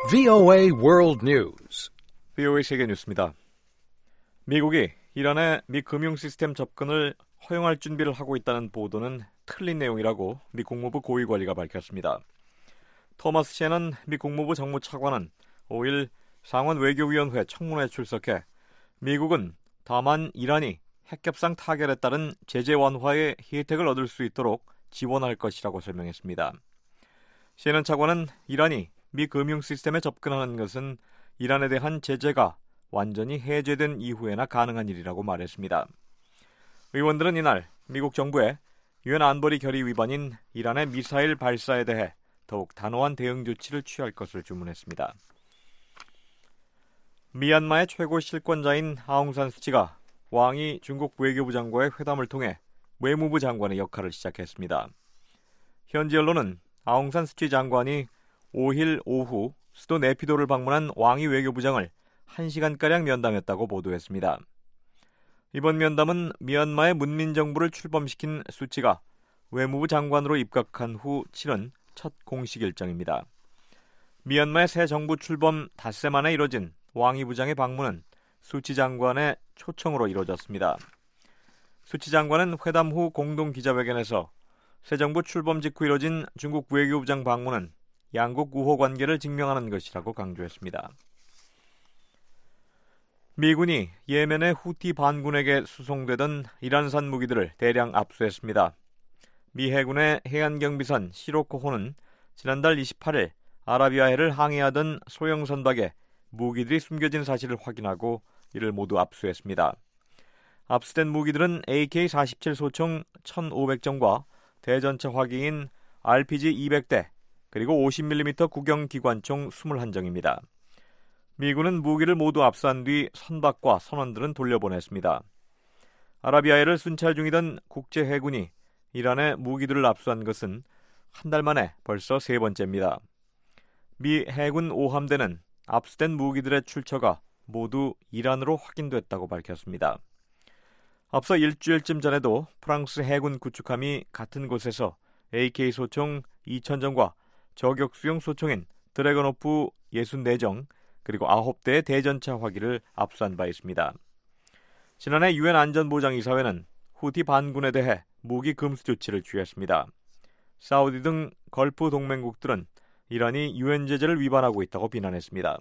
VOA World News. VOA 세계 뉴스입니다. 미국이 이란의 미 금융 시스템 접근을 허용할 준비를 하고 있다는 보도는 틀린 내용이라고 미 국무부 고위 관리가 밝혔습니다. 토마스 셰넌 미 국무부 정무차관은 5일 상원 외교위원회 청문회에 출석해 미국은 다만 이란이 핵협상 타결에 따른 제재 완화의 혜택을 얻을 수 있도록 지원할 것이라고 설명했습니다. 셰넌 차관은 이란이 미 금융 시스템에 접근하는 것은 이란에 대한 제재가 완전히 해제된 이후에나 가능한 일이라고 말했습니다. 의원들은 이날 미국 정부에 유엔 안보리 결의 위반인 이란의 미사일 발사에 대해 더욱 단호한 대응 조치를 취할 것을 주문했습니다. 미얀마의 최고 실권자인 아웅산 수치가 왕이 중국 외교부 장관과의 회담을 통해 외무부 장관의 역할을 시작했습니다. 현지 언론은 아웅산 수치 장관이 5일 오후 수도 네피도를 방문한 왕이 외교부장을 1시간가량 면담했다고 보도했습니다. 이번 면담은 미얀마의 문민정부를 출범시킨 수치가 외무부 장관으로 입각한 후 치른 첫 공식 일정입니다. 미얀마의 새 정부 출범 닷새 만에 이뤄진 왕이 부장의 방문은 수치 장관의 초청으로 이루어졌습니다. 수치 장관은 회담 후 공동 기자회견에서 새 정부 출범 직후 이뤄진 중국 외교부장 방문은 양국 우호 관계를 증명하는 것이라고 강조했습니다. 미군이 예멘의 후티 반군에게 수송되던 이란산 무기들을 대량 압수했습니다. 미 해군의 해안경비선 시로코호는 지난달 28일 아라비아해를 항해하던 소형 선박에 무기들이 숨겨진 사실을 확인하고 이를 모두 압수했습니다. 압수된 무기들은 AK-47 소총 1,500정과 대전차 화기인 RPG 200대 그리고 50mm 구경기관총 21정입니다. 미군은 무기를 모두 압수한 뒤 선박과 선원들은 돌려보냈습니다. 아라비아해를 순찰 중이던 국제해군이 이란의 무기들을 압수한 것은 한 달 만에 벌써 세 번째입니다. 미 해군 5함대는 압수된 무기들의 출처가 모두 이란으로 확인됐다고 밝혔습니다. 앞서 일주일쯤 전에도 프랑스 해군 구축함이 같은 곳에서 AK 소총 2,000정과 저격수용 소총인 드래곤호프 64정 그리고 9대의 대전차 화기를 압수한 바 있습니다. 지난해 유엔 안전보장이사회는 후티 반군에 대해 무기 금수 조치를 취했습니다. 사우디 등 걸프 동맹국들은 이란이 유엔 제재를 위반하고 있다고 비난했습니다.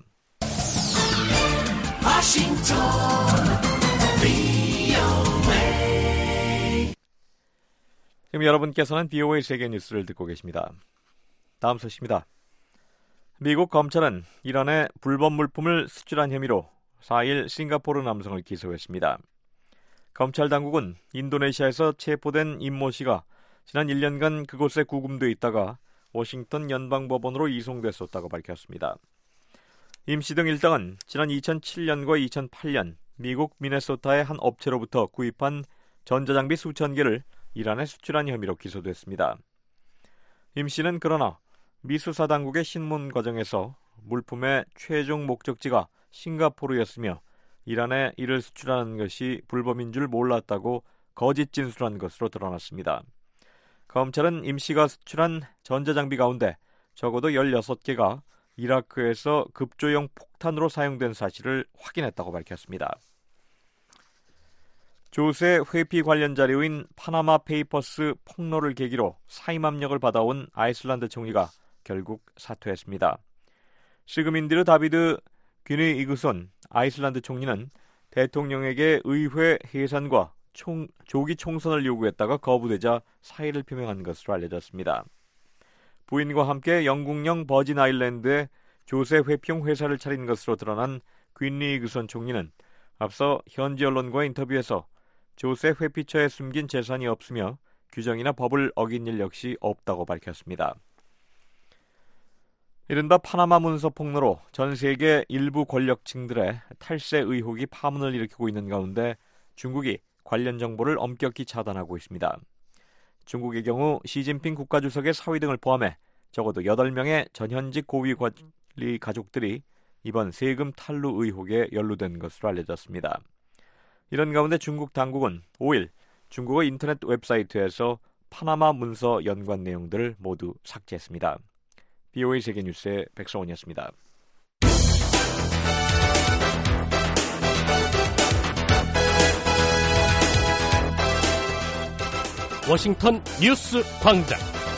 지금 여러분께서는 VOA 세계 뉴스를 듣고 계십니다. 다음 소식입니다. 미국 검찰은 이란에 불법 물품을 수출한 혐의로 4일 싱가포르 남성을 기소했습니다. 검찰 당국은 인도네시아에서 체포된 임모 씨가 지난 1년간 그곳에 구금돼 있다가 워싱턴 연방법원으로 이송됐었다고 밝혔습니다. 임 씨 등 일당은 지난 2007년과 2008년 미국 미네소타의 한 업체로부터 구입한 전자장비 수천 개를 이란에 수출한 혐의로 기소됐습니다. 임 씨는 그러나 미 수사당국의 신문 과정에서 물품의 최종 목적지가 싱가포르였으며 이란에 이를 수출하는 것이 불법인 줄 몰랐다고 거짓 진술한 것으로 드러났습니다. 검찰은 임 씨가 수출한 전자장비 가운데 적어도 16개가 이라크에서 급조용 폭탄으로 사용된 사실을 확인했다고 밝혔습니다. 조세 회피 관련 자료인 파나마 페이퍼스 폭로를 계기로 사임 압력을 받아온 아이슬란드 총리가 결국 사퇴했습니다. 시그민디르 다비드 귀니 이그손 아이슬란드 총리는 대통령에게 의회 해산과 조기 총선을 요구했다가 거부되자 사의를 표명한 것으로 알려졌습니다. 부인과 함께 영국령 버진 아일랜드에 조세 회피용 회사를 차린 것으로 드러난 귀니 이그손 총리는 앞서 현지 언론과의 인터뷰에서 조세 회피처에 숨긴 재산이 없으며 규정이나 법을 어긴 일 역시 없다고 밝혔습니다. 이른바 파나마 문서 폭로로 전 세계 일부 권력층들의 탈세 의혹이 파문을 일으키고 있는 가운데 중국이 관련 정보를 엄격히 차단하고 있습니다. 중국의 경우 시진핑 국가주석의 사위 등을 포함해 적어도 8명의 전현직 고위 관리 가족들이 이번 세금 탈루 의혹에 연루된 것으로 알려졌습니다. 이런 가운데 중국 당국은 5일 중국의 인터넷 웹사이트에서 파나마 문서 연관 내용들을 모두 삭제했습니다. BOA 세계뉴스의 백성원이었습니다. 워싱턴 뉴스 광장.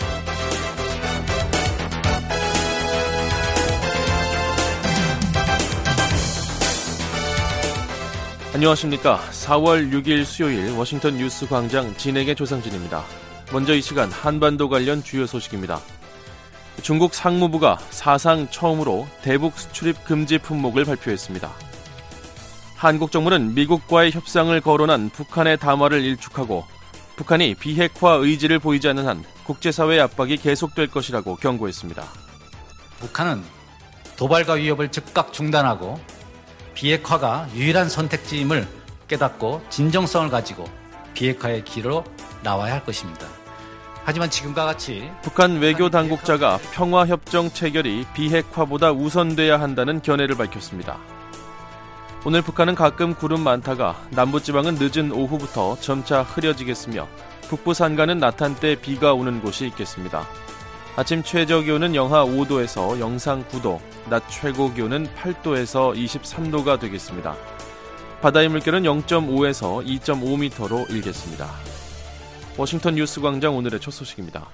안녕하십니까. 4월 6일 수요일 워싱턴 뉴스 광장 진행의 조상진입니다. 먼저 이 시간 한반도 관련 주요 소식입니다. 중국 상무부가 사상 처음으로 대북 수출입 금지 품목을 발표했습니다. 한국 정부는 미국과의 협상을 거론한 북한의 담화를 일축하고 북한이 비핵화 의지를 보이지 않는 한 국제사회의 압박이 계속될 것이라고 경고했습니다. 북한은 도발과 위협을 즉각 중단하고 비핵화가 유일한 선택지임을 깨닫고 진정성을 가지고 비핵화의 길로 나와야 할 것입니다. 하지만 지금과 같이 북한 외교 당국자가 평화협정 체결이 비핵화보다 우선돼야 한다는 견해를 밝혔습니다. 오늘 북한은 가끔 구름 많다가 남부지방은 늦은 오후부터 점차 흐려지겠으며 북부 산간은 나탄때 비가 오는 곳이 있겠습니다. 아침 최저기온은 영하 5도에서 영상 9도, 낮 최고기온은 8도에서 23도가 되겠습니다. 바다의 물결은 0.5에서 2.5m로 일겠습니다. 워싱턴 뉴스 광장 오늘의 첫 소식입니다.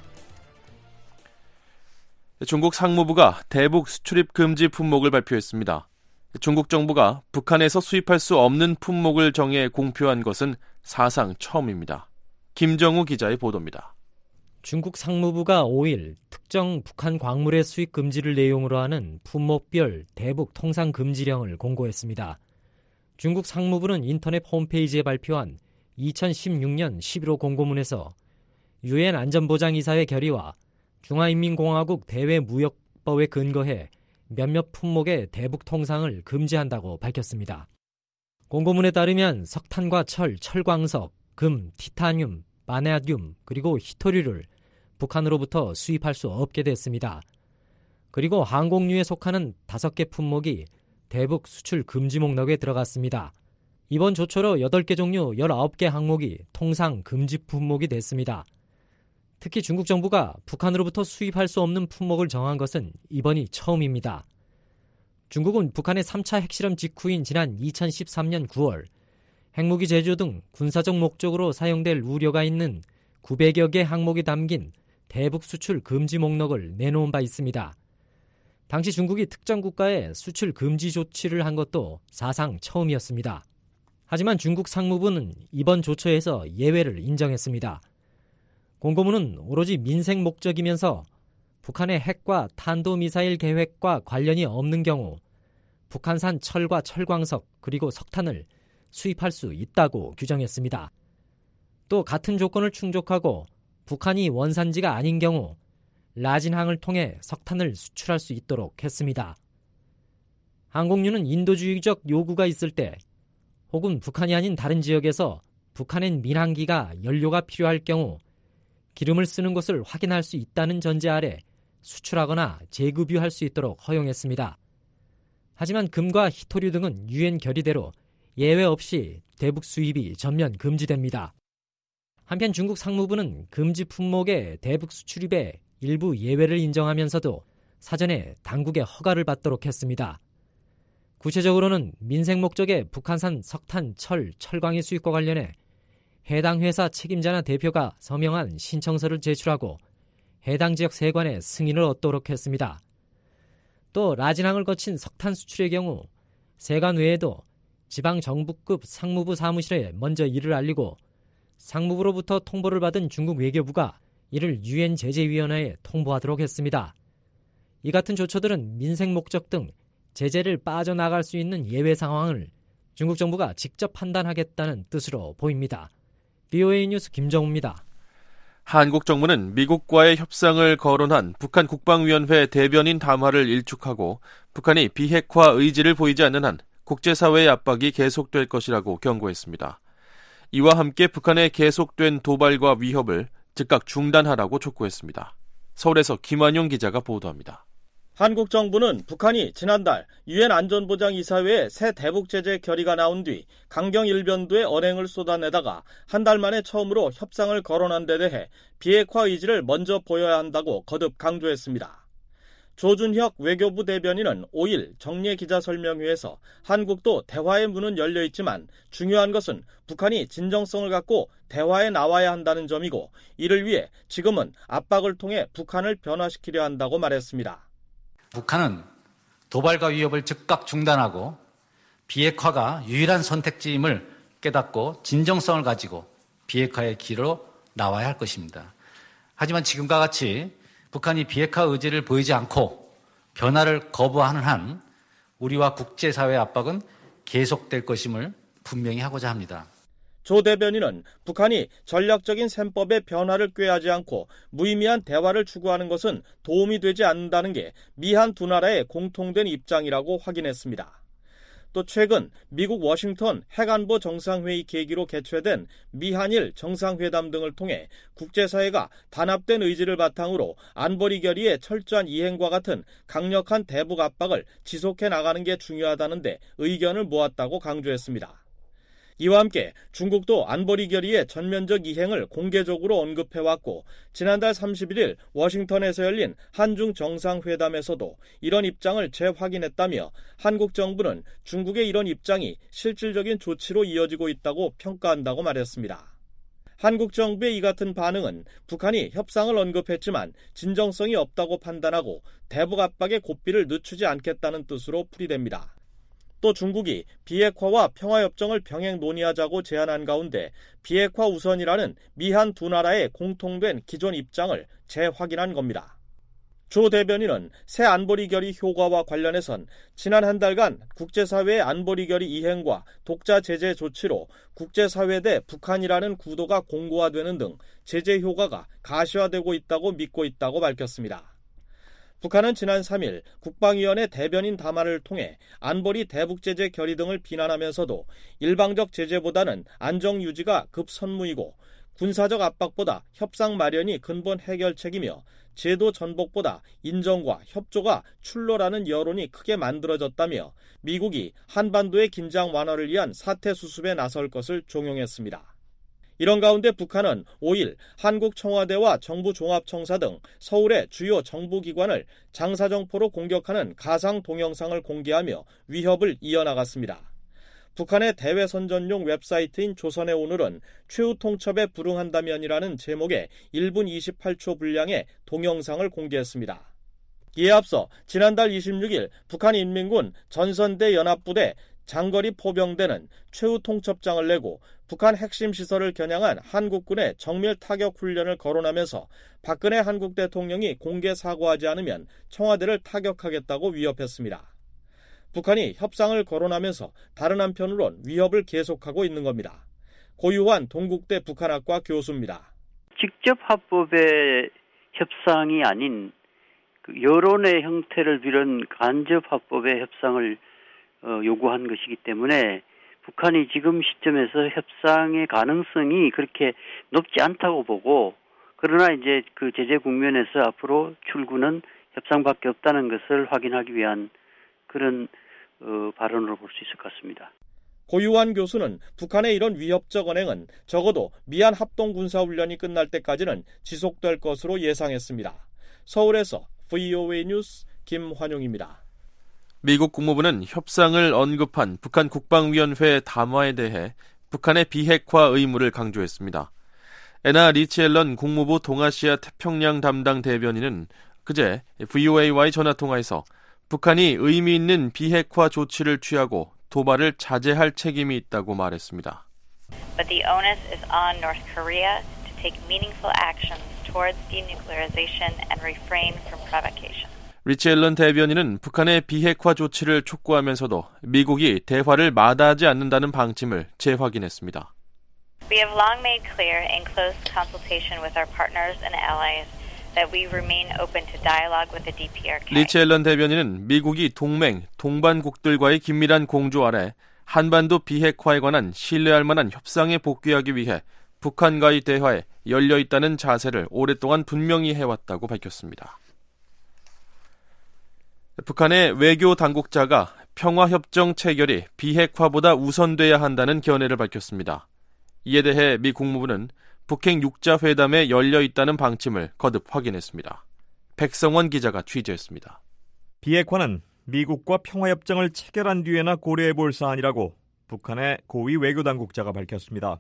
중국 상무부가 대북 수출입 금지 품목을 발표했습니다. 중국 정부가 북한에서 수입할 수 없는 품목을 정해 공표한 것은 사상 처음입니다. 김정우 기자의 보도입니다. 중국 상무부가 5일 특정 북한 광물의 수입 금지를 내용으로 하는 품목별 대북 통상 금지령을 공고했습니다. 중국 상무부는 인터넷 홈페이지에 발표한 2016년 11호 공고문에서 유엔 안전보장이사회 결의와 중화인민공화국 대외무역법에 근거해 몇몇 품목의 대북 통상을 금지한다고 밝혔습니다. 공고문에 따르면 석탄과 철, 철광석, 금, 티타늄, 바나듐 그리고 히토류를 북한으로부터 수입할 수 없게 됐습니다. 그리고 항공유에 속하는 5개 품목이 대북 수출 금지 목록에 들어갔습니다. 이번 조처로 8개 종류 19개 항목이 통상 금지 품목이 됐습니다. 특히 중국 정부가 북한으로부터 수입할 수 없는 품목을 정한 것은 이번이 처음입니다. 중국은 북한의 3차 핵실험 직후인 지난 2013년 9월 핵무기 제조 등 군사적 목적으로 사용될 우려가 있는 900여 개 항목이 담긴 대북 수출 금지 목록을 내놓은 바 있습니다. 당시 중국이 특정 국가에 수출 금지 조치를 한 것도 사상 처음이었습니다. 하지만 중국 상무부는 이번 조처에서 예외를 인정했습니다. 공고문은 오로지 민생 목적이면서 북한의 핵과 탄도미사일 계획과 관련이 없는 경우 북한산 철과 철광석 그리고 석탄을 수입할 수 있다고 규정했습니다. 또 같은 조건을 충족하고 북한이 원산지가 아닌 경우 라진항을 통해 석탄을 수출할 수 있도록 했습니다. 항공유는 인도주의적 요구가 있을 때 혹은 북한이 아닌 다른 지역에서 북한엔 민항기가 연료가 필요할 경우 기름을 쓰는 것을 확인할 수 있다는 전제 아래 수출하거나 재급유할 수 있도록 허용했습니다. 하지만 금과 히토류 등은 유엔 결의대로 예외 없이 대북 수입이 전면 금지됩니다. 한편 중국 상무부는 금지 품목의 대북 수출입에 일부 예외를 인정하면서도 사전에 당국의 허가를 받도록 했습니다. 구체적으로는 민생 목적의 북한산 석탄, 철, 철광의 수입과 관련해 해당 회사 책임자나 대표가 서명한 신청서를 제출하고 해당 지역 세관의 승인을 얻도록 했습니다. 또 라진항을 거친 석탄 수출의 경우 세관 외에도 지방정부급 상무부 사무실에 먼저 이를 알리고 상무부로부터 통보를 받은 중국 외교부가 이를 유엔 제재위원회에 통보하도록 했습니다. 이 같은 조처들은 민생 목적 등 제재를 빠져나갈 수 있는 예외 상황을 중국 정부가 직접 판단하겠다는 뜻으로 보입니다. BOA 뉴스 김정우입니다. 한국 정부는 미국과의 협상을 거론한 북한 국방위원회 대변인 담화를 일축하고 북한이 비핵화 의지를 보이지 않는 한 국제사회의 압박이 계속될 것이라고 경고했습니다. 이와 함께 북한의 계속된 도발과 위협을 즉각 중단하라고 촉구했습니다. 서울에서 김환용 기자가 보도합니다. 한국 정부는 북한이 지난달 유엔 안전보장이사회에 새 대북 제재 결의가 나온 뒤 강경 일변도에 언행을 쏟아내다가 한 달 만에 처음으로 협상을 거론한 데 대해 비핵화 의지를 먼저 보여야 한다고 거듭 강조했습니다. 조준혁 외교부 대변인은 5일 정례 기자설명회에서 한국도 대화의 문은 열려 있지만 중요한 것은 북한이 진정성을 갖고 대화에 나와야 한다는 점이고 이를 위해 지금은 압박을 통해 북한을 변화시키려 한다고 말했습니다. 북한은 도발과 위협을 즉각 중단하고 비핵화가 유일한 선택지임을 깨닫고 진정성을 가지고 비핵화의 길로 나와야 할 것입니다. 하지만 지금과 같이 북한이 비핵화 의지를 보이지 않고 변화를 거부하는 한 우리와 국제사회의 압박은 계속될 것임을 분명히 하고자 합니다. 조 대변인은 북한이 전략적인 셈법의 변화를 꾀하지 않고 무의미한 대화를 추구하는 것은 도움이 되지 않는다는 게 미한 두 나라의 공통된 입장이라고 확인했습니다. 또 최근 미국 워싱턴 핵안보 정상회의 계기로 개최된 미한일 정상회담 등을 통해 국제사회가 단합된 의지를 바탕으로 안보리 결의의 철저한 이행과 같은 강력한 대북 압박을 지속해 나가는 게 중요하다는데 의견을 모았다고 강조했습니다. 이와 함께 중국도 안보리 결의의 전면적 이행을 공개적으로 언급해왔고 지난달 31일 워싱턴에서 열린 한중 정상회담에서도 이런 입장을 재확인했다며 한국 정부는 중국의 이런 입장이 실질적인 조치로 이어지고 있다고 평가한다고 말했습니다. 한국 정부의 이 같은 반응은 북한이 협상을 언급했지만 진정성이 없다고 판단하고 대북 압박의 고삐를 늦추지 않겠다는 뜻으로 풀이됩니다. 또 중국이 비핵화와 평화협정을 병행 논의하자고 제안한 가운데 비핵화 우선이라는 미한 두 나라의 공통된 기존 입장을 재확인한 겁니다. 조 대변인은 새 안보리 결의 효과와 관련해선 지난 한 달간 국제사회의 안보리 결의 이행과 독자 제재 조치로 국제사회 대 북한이라는 구도가 공고화되는 등 제재 효과가 가시화되고 있다고 믿고 있다고 밝혔습니다. 북한은 지난 3일 국방위원회 대변인 담화를 통해 안보리 대북제재 결의 등을 비난하면서도 일방적 제재보다는 안정 유지가 급선무이고 군사적 압박보다 협상 마련이 근본 해결책이며 제도 전복보다 인정과 협조가 출로라는 여론이 크게 만들어졌다며 미국이 한반도의 긴장 완화를 위한 사태 수습에 나설 것을 종용했습니다. 이런 가운데 북한은 5일 한국 청와대와 정부 종합청사 등 서울의 주요 정부기관을 장사정포로 공격하는 가상 동영상을 공개하며 위협을 이어나갔습니다. 북한의 대외선전용 웹사이트인 조선의 오늘은 최후 통첩에 불응한다면이라는 제목의 1분 28초 분량의 동영상을 공개했습니다. 이에 앞서 지난달 26일 북한인민군 전선대 연합부대 장거리 포병대는 최후 통첩장을 내고 북한 핵심 시설을 겨냥한 한국군의 정밀 타격 훈련을 거론하면서 박근혜 한국 대통령이 공개 사과하지 않으면 청와대를 타격하겠다고 위협했습니다. 북한이 협상을 거론하면서 다른 한편으론 위협을 계속하고 있는 겁니다. 고유환 동국대 북한학과 교수입니다. 직접 합법의 협상이 아닌 여론의 형태를 빌은 간접 합법의 협상을 요구한 것이기 때문에 북한이 지금 시점에서 협상의 가능성이 그렇게 높지 않다고 보고 그러나 이제 그 제재 국면에서 앞으로 출구는 협상밖에 없다는 것을 확인하기 위한 그런 발언으로 볼 수 있을 것 같습니다. 고유환 교수는 북한의 이런 위협적 언행은 적어도 미한 합동군사훈련이 끝날 때까지는 지속될 것으로 예상했습니다. 서울에서 VOA 뉴스 김환용입니다. 미국 국무부는 협상을 언급한 북한 국방위원회 담화에 대해 북한의 비핵화 의무를 강조했습니다. 애나 리치 앨런 국무부 동아시아 태평양 담당 대변인은 그제 VOA와의 전화통화에서 북한이 의미 있는 비핵화 조치를 취하고 도발을 자제할 책임이 있다고 말했습니다. But the onus is on North Korea to take meaningful actions towards denuclearization and refrain from provocation. 리치 앨런 대변인은 북한의 비핵화 조치를 촉구하면서도 미국이 대화를 마다하지 않는다는 방침을 재확인했습니다. We have long made clear in close consultation with our partners and allies that we remain open to dialogue with the DPRK. 리치 앨런 대변인은 미국이 동맹, 동반국들과의 긴밀한 공조 아래 한반도 비핵화에 관한 신뢰할 만한 협상에 복귀하기 위해 북한과의 대화에 열려 있다는 자세를 오랫동안 분명히 해왔다고 밝혔습니다. 북한의 외교 당국자가 평화협정 체결이 비핵화보다 우선돼야 한다는 견해를 밝혔습니다. 이에 대해 미 국무부는 북핵 6자 회담에 열려 있다는 방침을 거듭 확인했습니다. 백성원 기자가 취재했습니다. 비핵화는 미국과 평화협정을 체결한 뒤에나 고려해볼 사안이라고 북한의 고위 외교당국자가 밝혔습니다.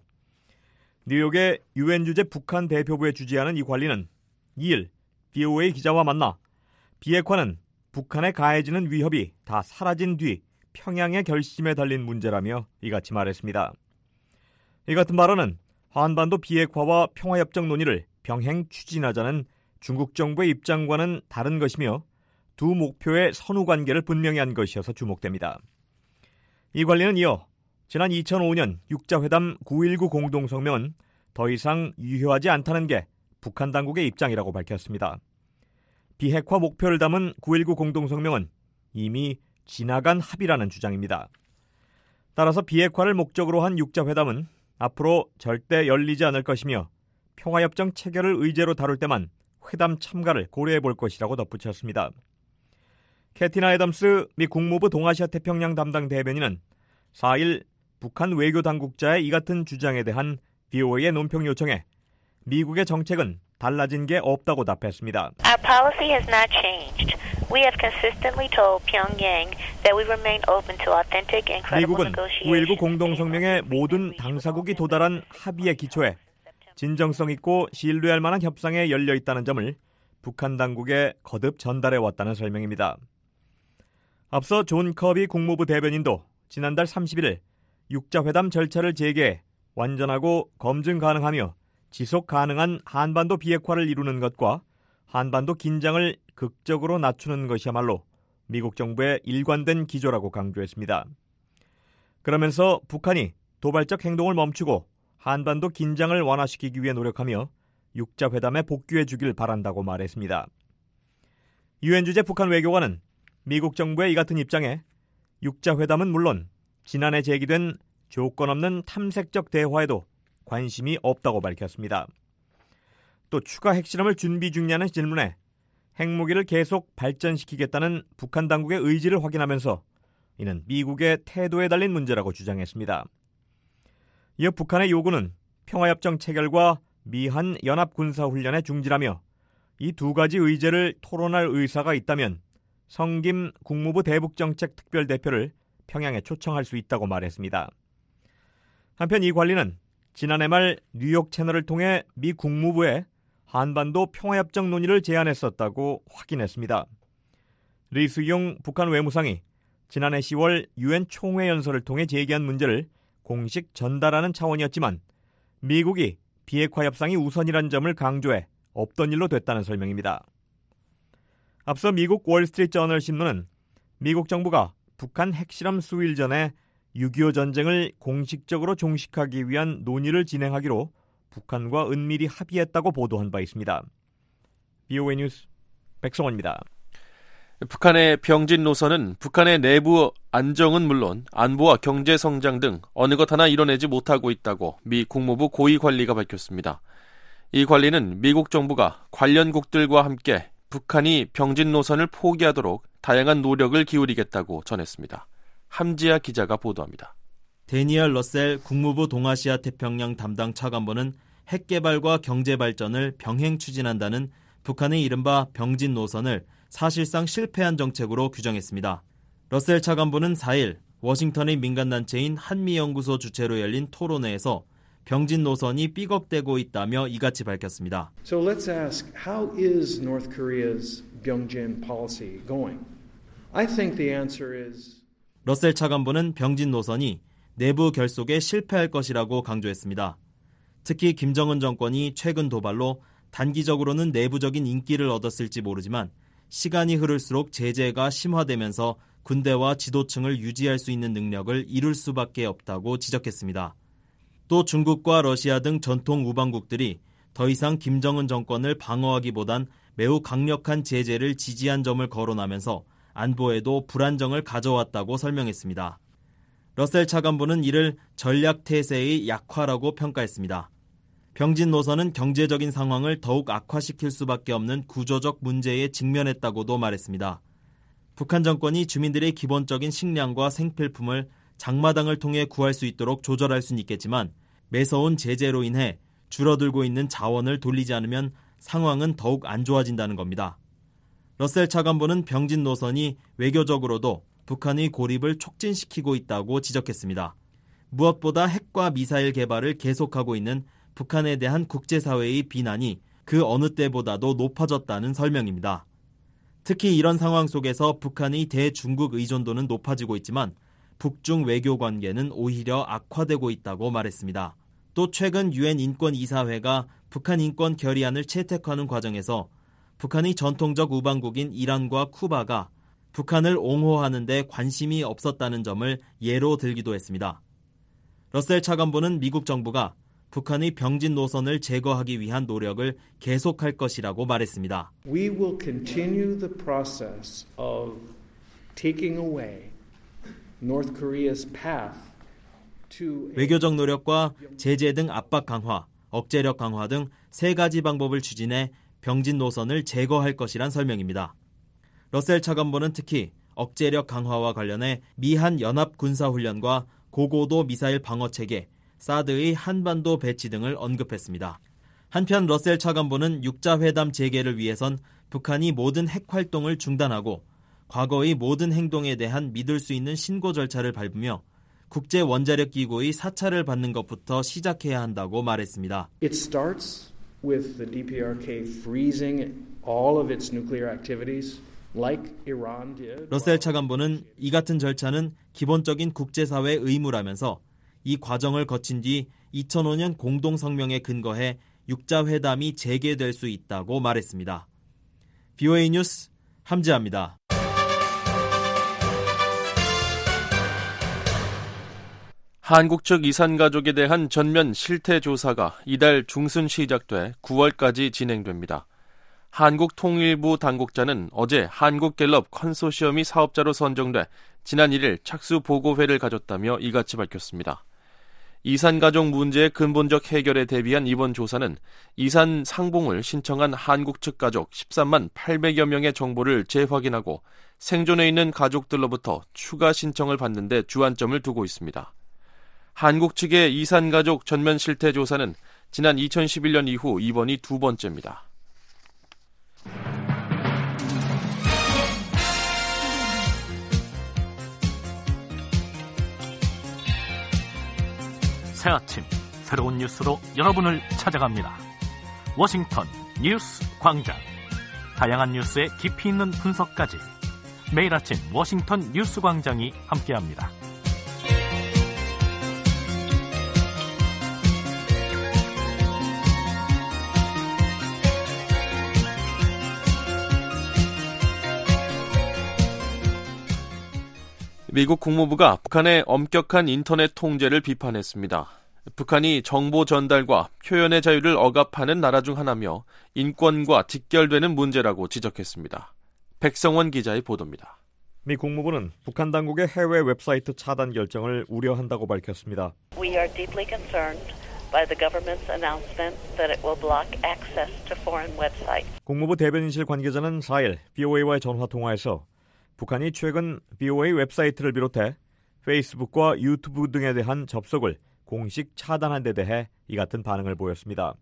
뉴욕의 유엔 주재 북한 대표부에 주재하는 이 관리는 2일 VOA 기자와 만나 비핵화는 북한에 가해지는 위협이 다 사라진 뒤 평양의 결심에 달린 문제라며 이같이 말했습니다. 이 같은 발언은 한반도 비핵화와 평화협정 논의를 병행 추진하자는 중국 정부의 입장과는 다른 것이며 두 목표의 선후 관계를 분명히 한 것이어서 주목됩니다. 이 관리는 이어 지난 2005년 6자회담 9.19 공동성명은 더 이상 유효하지 않다는 게 북한 당국의 입장이라고 밝혔습니다. 비핵화 목표를 담은 9.19 공동성명은 이미 지나간 합의라는 주장입니다. 따라서 비핵화를 목적으로 한 6자회담은 앞으로 절대 열리지 않을 것이며 평화협정 체결을 의제로 다룰 때만 회담 참가를 고려해 볼 것이라고 덧붙였습니다. 캐티나 애덤스 미 국무부 동아시아 태평양 담당 대변인은 4일 북한 외교당국자의 이 같은 주장에 대한 VOA의 논평 요청에 미국의 정책은 달라진 게 없다고 답했습니다. Our policy has not changed. We have consistently told Pyongyang that we remain open to authentic and credible 미국은 negotiations. 9.19 공동성명의 모든 당사국이 도달한 합의의 기초에 진정성 있고 신뢰할 만한 협상에 열려 있다는 점을 북한 당국에 거듭 전달해 왔다는 설명입니다. 앞서 존 커비 국무부 대변인도 지난달 31일 6자회담 절차를 재개해 완전하고 검증 가능하며 지속 가능한 한반도 비핵화를 이루는 것과 한반도 긴장을 극적으로 낮추는 것이야말로 미국 정부의 일관된 기조라고 강조했습니다. 그러면서 북한이 도발적 행동을 멈추고 한반도 긴장을 완화시키기 위해 노력하며 6자회담에 복귀해 주길 바란다고 말했습니다. 유엔 주재 북한 외교관은 미국 정부의 이 같은 입장에 6자회담은 물론 지난해 제기된 조건 없는 탐색적 대화에도 관심이 없다고 밝혔습니다. 또 추가 핵실험을 준비 중이냐는 질문에 핵무기를 계속 발전시키겠다는 북한 당국의 의지를 확인하면서 이는 미국의 태도에 달린 문제라고 주장했습니다. 이어 북한의 요구는 평화협정 체결과 미한 연합군사훈련에 중지하며 이 두 가지 의제를 토론할 의사가 있다면 성김 국무부 대북정책특별대표를 평양에 초청할 수 있다고 말했습니다. 한편 이 관리는 지난해 말 뉴욕 채널을 통해 미 국무부에 한반도 평화협정 논의를 제안했었다고 확인했습니다. 리수용 북한 외무상이 지난해 10월 유엔 총회 연설을 통해 제기한 문제를 공식 전달하는 차원이었지만 미국이 비핵화 협상이 우선이라는 점을 강조해 없던 일로 됐다는 설명입니다. 앞서 미국 월스트리트 저널 신문은 미국 정부가 북한 핵실험 수일 전에 6.25 전쟁을 공식적으로 종식하기 위한 논의를 진행하기로 북한과 은밀히 합의했다고 보도한 바 있습니다. VOA 뉴스 백성원입니다. 북한의 병진 노선은 북한의 내부 안정은 물론 안보와 경제 성장 등 어느 것 하나 이뤄내지 못하고 있다고 미 국무부 고위 관리가 밝혔습니다. 이 관리는 미국 정부가 관련국들과 함께 북한이 병진 노선을 포기하도록 다양한 노력을 기울이겠다고 전했습니다. 함지아 기자가 보도합니다. 데니얼 러셀 국무부 동아시아 태평양 담당 차관보는 핵 개발과 경제 발전을 병행 추진한다는 북한의 이른바 병진 노선을 사실상 실패한 정책으로 규정했습니다. 러셀 차관보는 4일 워싱턴의 민간단체인 한미연구소 주최로 열린 토론회에서 병진 노선이 삐걱대고 있다며 이같이 밝혔습니다. So let's ask, how is North Korea's Byungjin policy going? I think the answer is 러셀 차관보는 병진 노선이 내부 결속에 실패할 것이라고 강조했습니다. 특히 김정은 정권이 최근 도발로 단기적으로는 내부적인 인기를 얻었을지 모르지만 시간이 흐를수록 제재가 심화되면서 군대와 지도층을 유지할 수 있는 능력을 이룰 수밖에 없다고 지적했습니다. 또 중국과 러시아 등 전통 우방국들이 더 이상 김정은 정권을 방어하기보단 매우 강력한 제재를 지지한 점을 거론하면서 안보에도 불안정을 가져왔다고 설명했습니다. 러셀 차관보는 이를 전략 태세의 약화라고 평가했습니다. 병진 노선은 경제적인 상황을 더욱 악화시킬 수밖에 없는 구조적 문제에 직면했다고도 말했습니다. 북한 정권이 주민들의 기본적인 식량과 생필품을 장마당을 통해 구할 수 있도록 조절할 수는 있겠지만 매서운 제재로 인해 줄어들고 있는 자원을 돌리지 않으면 상황은 더욱 안 좋아진다는 겁니다. 러셀 차관보는 병진 노선이 외교적으로도 북한의 고립을 촉진시키고 있다고 지적했습니다. 무엇보다 핵과 미사일 개발을 계속하고 있는 북한에 대한 국제사회의 비난이 그 어느 때보다도 높아졌다는 설명입니다. 특히 이런 상황 속에서 북한의 대중국 의존도는 높아지고 있지만 북중 외교 관계는 오히려 악화되고 있다고 말했습니다. 또 최근 유엔 인권이사회가 북한 인권 결의안을 채택하는 과정에서 북한의 전통적 우방국인 이란과 쿠바가 북한을 옹호하는 데 관심이 없었다는 점을 예로 들기도 했습니다. 러셀 차관보는 미국 정부가 북한의 병진 노선을 제거하기 위한 노력을 계속할 것이라고 말했습니다. We will continue the process of taking away North Korea's path to 외교적 노력과 제재 등 압박 강화, 억제력 강화 등 세 가지 방법을 추진해 병진 노선을 제거할 것이란 설명입니다. 러셀 차관보는 특히 억제력 강화와 관련해 미한 연합 군사훈련과 고고도 미사일 방어체계, 사드의 한반도 배치 등을 언급했습니다. 한편 러셀 차관보는 육자회담 재개를 위해선 북한이 모든 핵 활동을 중단하고 과거의 모든 행동에 대한 믿을 수 있는 신고 절차를 밟으며 국제원자력기구의 사찰을 받는 것부터 시작해야 한다고 말했습니다. It starts with the DPRK freezing all of its nuclear activities. 러셀 차관보는 이 같은 절차는 기본적인 국제사회 의무라면서 이 과정을 거친 뒤 2005년 공동성명에 근거해 육자회담이 재개될 수 있다고 말했습니다. VOA 뉴스 함지아입니다. 한국 측 이산가족에 대한 전면 실태조사가 이달 중순 시작돼 9월까지 진행됩니다. 한국통일부 당국자는 어제 한국갤럽 컨소시엄이 사업자로 선정돼 지난 1일 착수보고회를 가졌다며 이같이 밝혔습니다. 이산가족 문제의 근본적 해결에 대비한 이번 조사는 이산 상봉을 신청한 한국 측 가족 13만 800여 명의 정보를 재확인하고 생존해 있는 가족들로부터 추가 신청을 받는 데 주안점을 두고 있습니다. 한국 측의 이산가족 전면 실태 조사는 지난 2011년 이후 이번이 두 번째입니다. 새아침 새로운 뉴스로 여러분을 찾아갑니다. 워싱턴 뉴스 광장. 다양한 뉴스의 깊이 있는 분석까지 매일 아침 워싱턴 뉴스 광장이 함께합니다. 미국 국무부가 북한의 엄격한 인터넷 통제를 비판했습니다. 북한이 정보 전달과 표현의 자유를 억압하는 나라 중 하나며 인권과 직결되는 문제라고 지적했습니다. 백성원 기자의 보도입니다. 미 국무부는 북한 당국의 해외 웹사이트 차단 결정을 우려한다고 밝혔습니다. We are deeply concerned by the government's announcement that it will block access to foreign websites. 국무부 대변인실 관계자는 4일 VOA와의 전화 통화에서 북한이 최근 VOA 웹사이트를 비롯해 페이스북과 유튜브 등에 대한 접속을 공식 차단한 데 대해 이 같은 반응을 보였습니다.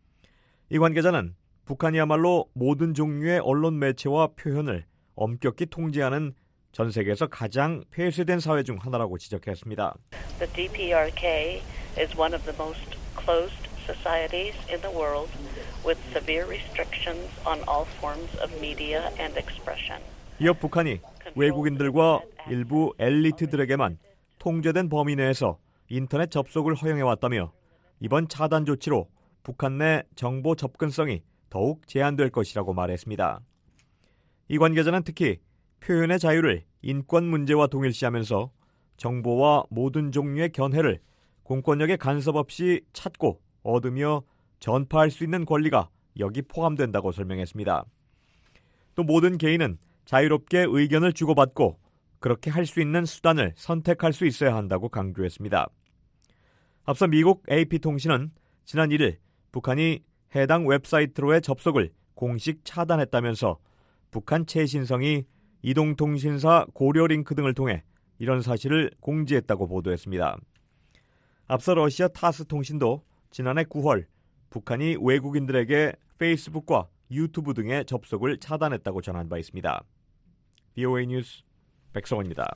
이 관계자는 북한이야말로 모든 종류의 언론 매체와 표현을 엄격히 통제하는 전 세계에서 가장 폐쇄된 사회 중 하나라고 지적했습니다. The DPRK is one of the most closed societies in the world with severe restrictions on all forms of media and expression. 이어 북한이 외국인들과 일부 엘리트들에게만 통제된 범위 내에서 인터넷 접속을 허용해왔다며 이번 차단 조치로 북한 내 정보 접근성이 더욱 제한될 것이라고 말했습니다. 이 관계자는 특히 표현의 자유를 인권 문제와 동일시하면서 정보와 모든 종류의 견해를 공권력의 간섭 없이 찾고 얻으며 전파할 수 있는 권리가 여기 포함된다고 설명했습니다. 또 모든 개인은 자유롭게 의견을 주고받고 그렇게 할 수 있는 수단을 선택할 수 있어야 한다고 강조했습니다. 앞서 미국 AP통신은 지난 1일 북한이 해당 웹사이트로의 접속을 공식 차단했다면서 북한 최신성이 이동통신사 고려링크 등을 통해 이런 사실을 공지했다고 보도했습니다. 앞서 러시아 타스 통신도 지난해 9월 북한이 외국인들에게 페이스북과 유튜브 등의 접속을 차단했다고 전한 바 있습니다. VOA 뉴스 백성원입니다.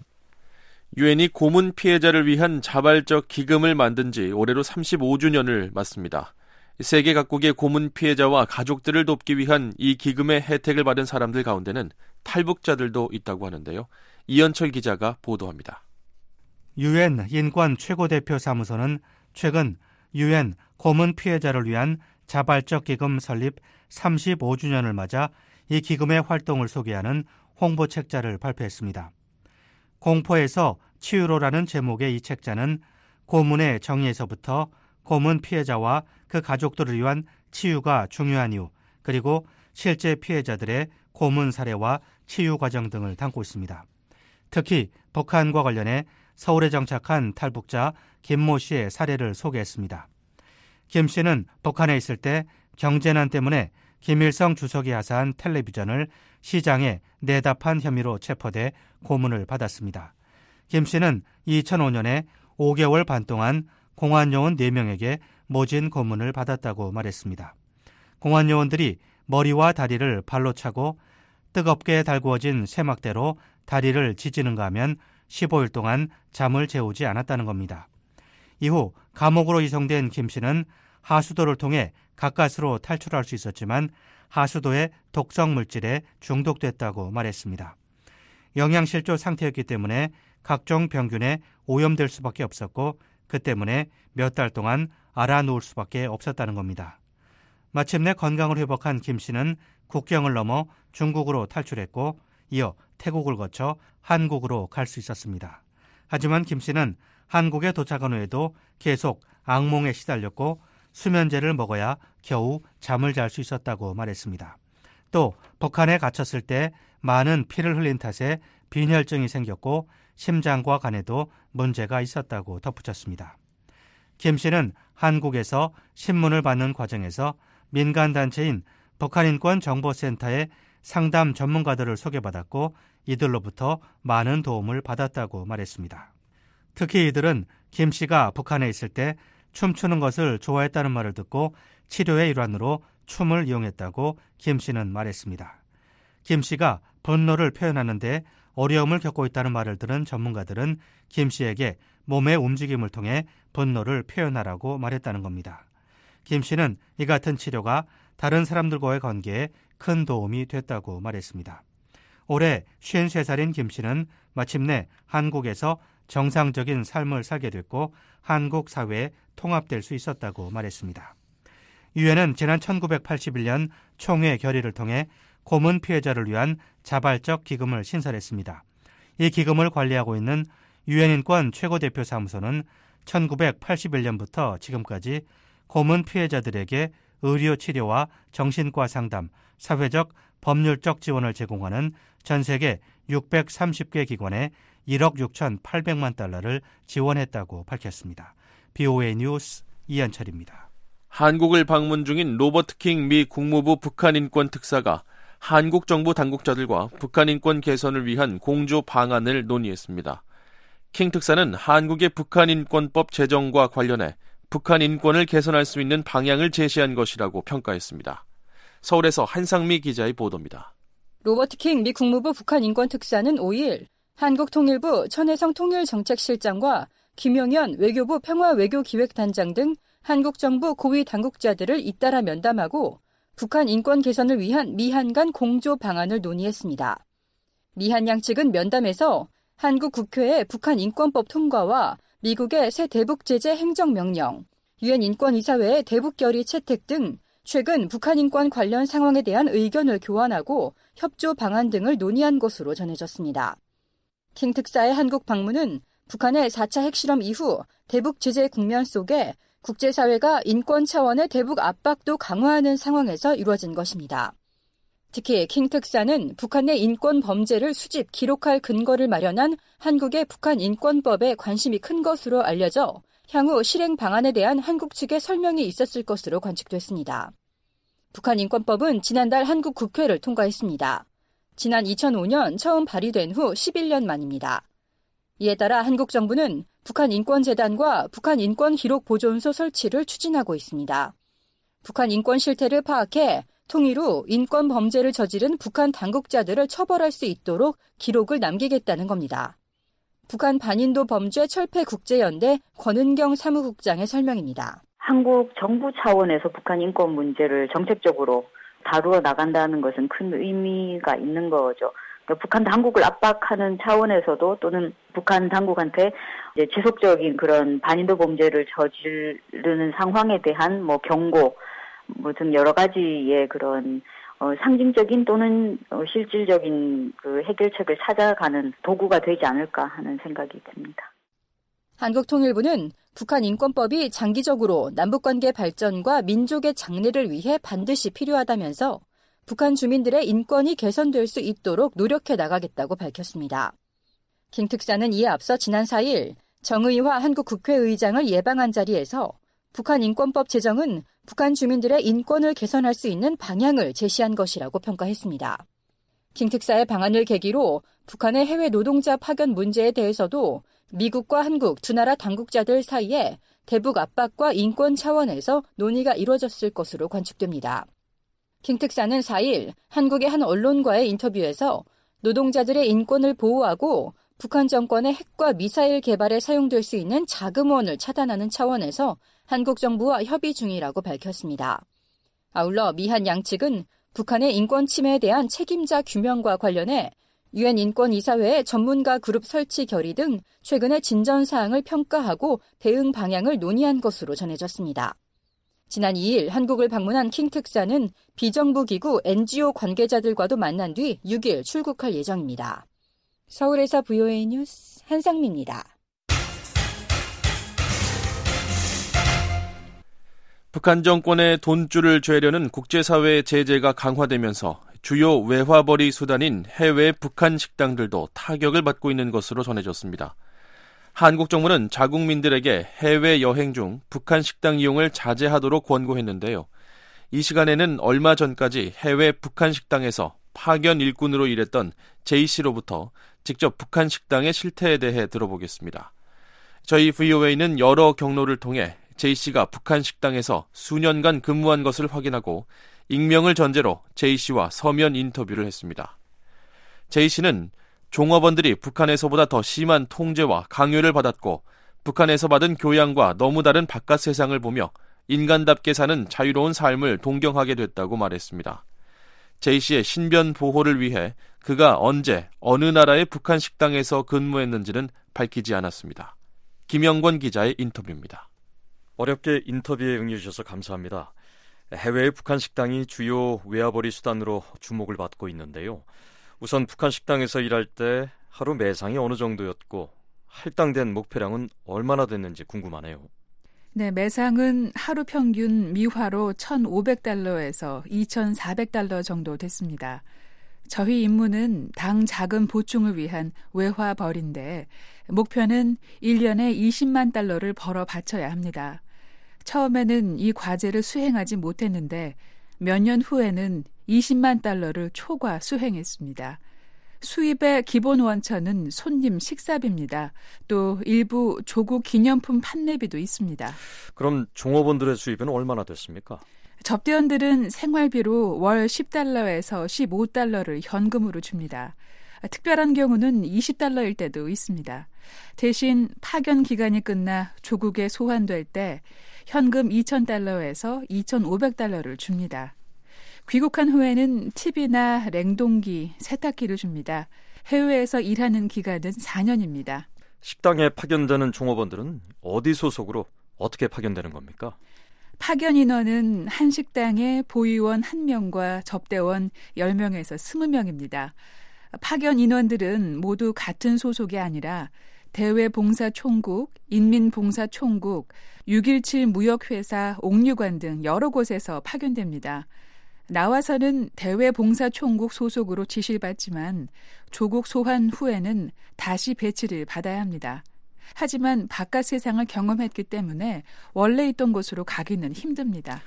유엔이 고문 피해자를 위한 자발적 기금을 만든 지 올해로 35주년을 맞습니다. 세계 각국의 고문 피해자와 가족들을 돕기 위한 이 기금의 혜택을 받은 사람들 가운데는 탈북자들도 있다고 하는데요. 이현철 기자가 보도합니다. 유엔 인권 최고대표 사무소는 최근 유엔 고문 피해자를 위한 자발적 기금 설립 35주년을 맞아 이 기금의 활동을 소개하는 홍보 책자를 발표했습니다. 공포에서 치유로라는 제목의 이 책자는 고문의 정의에서부터 고문 피해자와 그 가족들을 위한 치유가 중요한 이유, 그리고 실제 피해자들의 고문 사례와 치유 과정 등을 담고 있습니다. 특히 북한과 관련해 서울에 정착한 탈북자 김모 씨의 사례를 소개했습니다. 김 씨는 북한에 있을 때 경제난 때문에 김일성 주석이 하사한 텔레비전을 시장에 내답한 혐의로 체포돼 고문을 받았습니다. 김 씨는 2005년에 5개월 반 동안 공안요원 4명에게 모진 고문을 받았다고 말했습니다. 공안요원들이 머리와 다리를 발로 차고 뜨겁게 달구어진 세막대로 다리를 지지는가 하면 15일 동안 잠을 재우지 않았다는 겁니다. 이후 감옥으로 이송된 김 씨는 하수도를 통해 가까스로 탈출할 수 있었지만 하수도의 독성 물질에 중독됐다고 말했습니다. 영양실조 상태였기 때문에 각종 병균에 오염될 수밖에 없었고 그 때문에 몇 달 동안 알아 누울 수밖에 없었다는 겁니다. 마침내 건강을 회복한 김 씨는 국경을 넘어 중국으로 탈출했고 이어 태국을 거쳐 한국으로 갈 수 있었습니다. 하지만 김 씨는 한국에 도착한 후에도 계속 악몽에 시달렸고 수면제를 먹어야 겨우 잠을 잘 수 있었다고 말했습니다. 또 북한에 갇혔을 때 많은 피를 흘린 탓에 빈혈증이 생겼고 심장과 간에도 문제가 있었다고 덧붙였습니다. 김 씨는 한국에서 신문을 받는 과정에서 민간단체인 북한인권정보센터의 상담 전문가들을 소개받았고 이들로부터 많은 도움을 받았다고 말했습니다. 특히 이들은 김 씨가 북한에 있을 때 춤추는 것을 좋아했다는 말을 듣고 치료의 일환으로 춤을 이용했다고 김 씨는 말했습니다. 김 씨가 분노를 표현하는데 어려움을 겪고 있다는 말을 들은 전문가들은 김 씨에게 몸의 움직임을 통해 분노를 표현하라고 말했다는 겁니다. 김 씨는 이 같은 치료가 다른 사람들과의 관계에 큰 도움이 됐다고 말했습니다. 올해 53살인 김 씨는 마침내 한국에서 정상적인 삶을 살게 됐고 한국 사회에 통합될 수 있었다고 말했습니다. 유엔은 지난 1981년 총회 결의를 통해 고문 피해자를 위한 자발적 기금을 신설했습니다. 이 기금을 관리하고 있는 유엔 인권 최고대표 사무소는 1981년부터 지금까지 고문 피해자들에게 의료 치료와 정신과 상담, 사회적, 법률적 지원을 제공하는 전 세계 630개 기관에 1억 6,800만 달러를 지원했다고 밝혔습니다. BOA 뉴스 이현철입니다. 한국을 방문 중인 로버트 킹 미 국무부 북한인권 특사가 한국 정부 당국자들과 북한인권 개선을 위한 공조 방안을 논의했습니다. 킹 특사는 한국의 북한인권법 제정과 관련해 북한 인권을 개선할 수 있는 방향을 제시한 것이라고 평가했습니다. 서울에서 한상미 기자의 보도입니다. 로버트 킹 미 국무부 북한인권특사는 5일 한국통일부 천혜성 통일정책실장과 김용현 외교부 평화외교기획단장 등 한국 정부 고위 당국자들을 잇따라 면담하고 북한 인권 개선을 위한 미한 간 공조 방안을 논의했습니다. 미한 양측은 면담에서 한국 국회의 북한 인권법 통과와 미국의 새 대북 제재 행정명령, 유엔 인권이사회의 대북 결의 채택 등 최근 북한 인권 관련 상황에 대한 의견을 교환하고 협조 방안 등을 논의한 것으로 전해졌습니다. 킹 특사의 한국 방문은 북한의 4차 핵실험 이후 대북 제재 국면 속에 국제사회가 인권 차원의 대북 압박도 강화하는 상황에서 이루어진 것입니다. 특히 킹 특사는 북한 내 인권 범죄를 수집, 기록할 근거를 마련한 한국의 북한 인권법에 관심이 큰 것으로 알려져 향후 실행 방안에 대한 한국 측의 설명이 있었을 것으로 관측됐습니다. 북한 인권법은 지난달 한국 국회를 통과했습니다. 지난 2005년 처음 발의된 후 11년 만입니다. 이에 따라 한국 정부는 북한 인권재단과 북한 인권 기록 보존소 설치를 추진하고 있습니다. 북한 인권 실태를 파악해 통일 후 인권 범죄를 저지른 북한 당국자들을 처벌할 수 있도록 기록을 남기겠다는 겁니다. 북한 반인도 범죄 철폐국제연대 권은경 사무국장의 설명입니다. 한국 정부 차원에서 북한 인권 문제를 정책적으로 다루어 나간다는 것은 큰 의미가 있는 거죠. 그러니까 북한 당국을 압박하는 차원에서도 또는 북한 당국한테 이제 지속적인 그런 반인도 범죄를 저지르는 상황에 대한 경고 등 여러 가지의 그런 상징적인 또는 실질적인 그 해결책을 찾아가는 도구가 되지 않을까 하는 생각이 듭니다. 한국통일부는 북한 인권법이 장기적으로 남북관계 발전과 민족의 장래를 위해 반드시 필요하다면서 북한 주민들의 인권이 개선될 수 있도록 노력해 나가겠다고 밝혔습니다. 김 특사는 이에 앞서 지난 4일 정의화 한국 국회의장을 예방한 자리에서 북한 인권법 제정은 북한 주민들의 인권을 개선할 수 있는 방향을 제시한 것이라고 평가했습니다. 김 특사의 방안을 계기로 북한의 해외 노동자 파견 문제에 대해서도 미국과 한국 두 나라 당국자들 사이에 대북 압박과 인권 차원에서 논의가 이루어졌을 것으로 관측됩니다. 김 특사는 4일 한국의 한 언론과의 인터뷰에서 노동자들의 인권을 보호하고 북한 정권의 핵과 미사일 개발에 사용될 수 있는 자금원을 차단하는 차원에서 한국 정부와 협의 중이라고 밝혔습니다. 아울러 미한 양측은 북한의 인권 침해에 대한 책임자 규명과 관련해 유엔 인권이사회의 전문가 그룹 설치 결의 등 최근의 진전 사항을 평가하고 대응 방향을 논의한 것으로 전해졌습니다. 지난 2일 한국을 방문한 킹 특사는 비정부 기구 NGO 관계자들과도 만난 뒤 6일 출국할 예정입니다. 서울에서 VOA 뉴스 한상미입니다. 북한 정권의 돈줄을 죄려는 국제사회의 제재가 강화되면서 주요 외화벌이 수단인 해외 북한 식당들도 타격을 받고 있는 것으로 전해졌습니다. 한국 정부는 자국민들에게 해외 여행 중 북한 식당 이용을 자제하도록 권고했는데요. 이 시간에는 얼마 전까지 해외 북한 식당에서 파견 일꾼으로 일했던 J씨로부터 직접 북한 식당의 실태에 대해 들어보겠습니다. 저희 VOA는 여러 경로를 통해 J씨가 북한 식당에서 수년간 근무한 것을 확인하고 익명을 전제로 J씨와 서면 인터뷰를 했습니다. J씨는 종업원들이 북한에서보다 더 심한 통제와 강요를 받았고 북한에서 받은 교양과 너무 다른 바깥 세상을 보며 인간답게 사는 자유로운 삶을 동경하게 됐다고 말했습니다. J씨의 신변 보호를 위해 그가 언제 어느 나라의 북한 식당에서 근무했는지는 밝히지 않았습니다. 김영권 기자의 인터뷰입니다. 어렵게 인터뷰에 응해주셔서 감사합니다. 해외의 북한 식당이 주요 외화벌이 수단으로 주목을 받고 있는데요. 우선 북한 식당에서 일할 때 하루 매상이 어느 정도였고 할당된 목표량은 얼마나 됐는지 궁금하네요. 네, 매상은 하루 평균 미화로 1,500달러에서 2,400달러 정도 됐습니다. 저희 임무는 당 자금 보충을 위한 외화벌인데 목표는 1년에 20만 달러를 벌어 바쳐야 합니다. 처음에는 이 과제를 수행하지 못했는데 몇 년 후에는 20만 달러를 초과 수행했습니다. 수입의 기본 원천은 손님 식사비입니다. 또 일부 조국 기념품 판매비도 있습니다. 그럼 종업원들의 수입은 얼마나 됐습니까? 접대원들은 생활비로 월 10달러에서 15달러를 현금으로 줍니다. 특별한 경우는 20달러일 때도 있습니다. 대신 파견 기간이 끝나 조국에 소환될 때 현금 2,000달러에서 2,500달러를 줍니다. 귀국한 후에는 팁이나 냉동기, 세탁기를 줍니다. 해외에서 일하는 기간은 4년입니다. 식당에 파견되는 종업원들은 어디 소속으로 어떻게 파견되는 겁니까? 파견 인원은 한 식당에 보위원 1명과 접대원 10명에서 20명입니다. 파견 인원들은 모두 같은 소속이 아니라 대외봉사총국, 인민봉사총국, 6.17 무역회사, 옥류관 등 여러 곳에서 파견됩니다. 나와서는 대외봉사총국 소속으로 지시를 받지만 조국 소환 후에는 다시 배치를 받아야 합니다. 하지만 바깥 세상을 경험했기 때문에 원래 있던 곳으로 가기는 힘듭니다.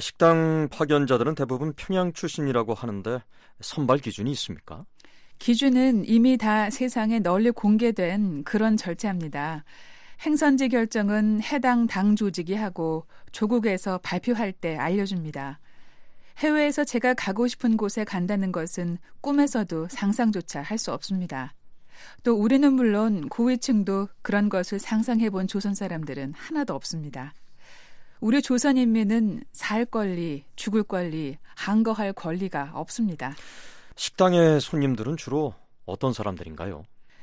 식당 파견자들은 대부분 평양 출신이라고 하는데 선발 기준이 있습니까? 기준은 이미 다 세상에 널리 공개된 그런 절차입니다. 행선지 결정은 해당 당 조직이 하고 조국에서 발표할 때 알려줍니다. 해외에서 제가 가고 싶은 곳에 간다는 것은 꿈에서도 상상조차 할 수 없습니다. 또 우리는 물론 고위층도 그런 것을 상상해본 조선 사람들은 하나도 없습니다. 우리 조선 인민은 살 권리, 죽을 권리, 항거할 권리가 없습니다. 식당의 손님들은 주로 어떤 사람들인가요?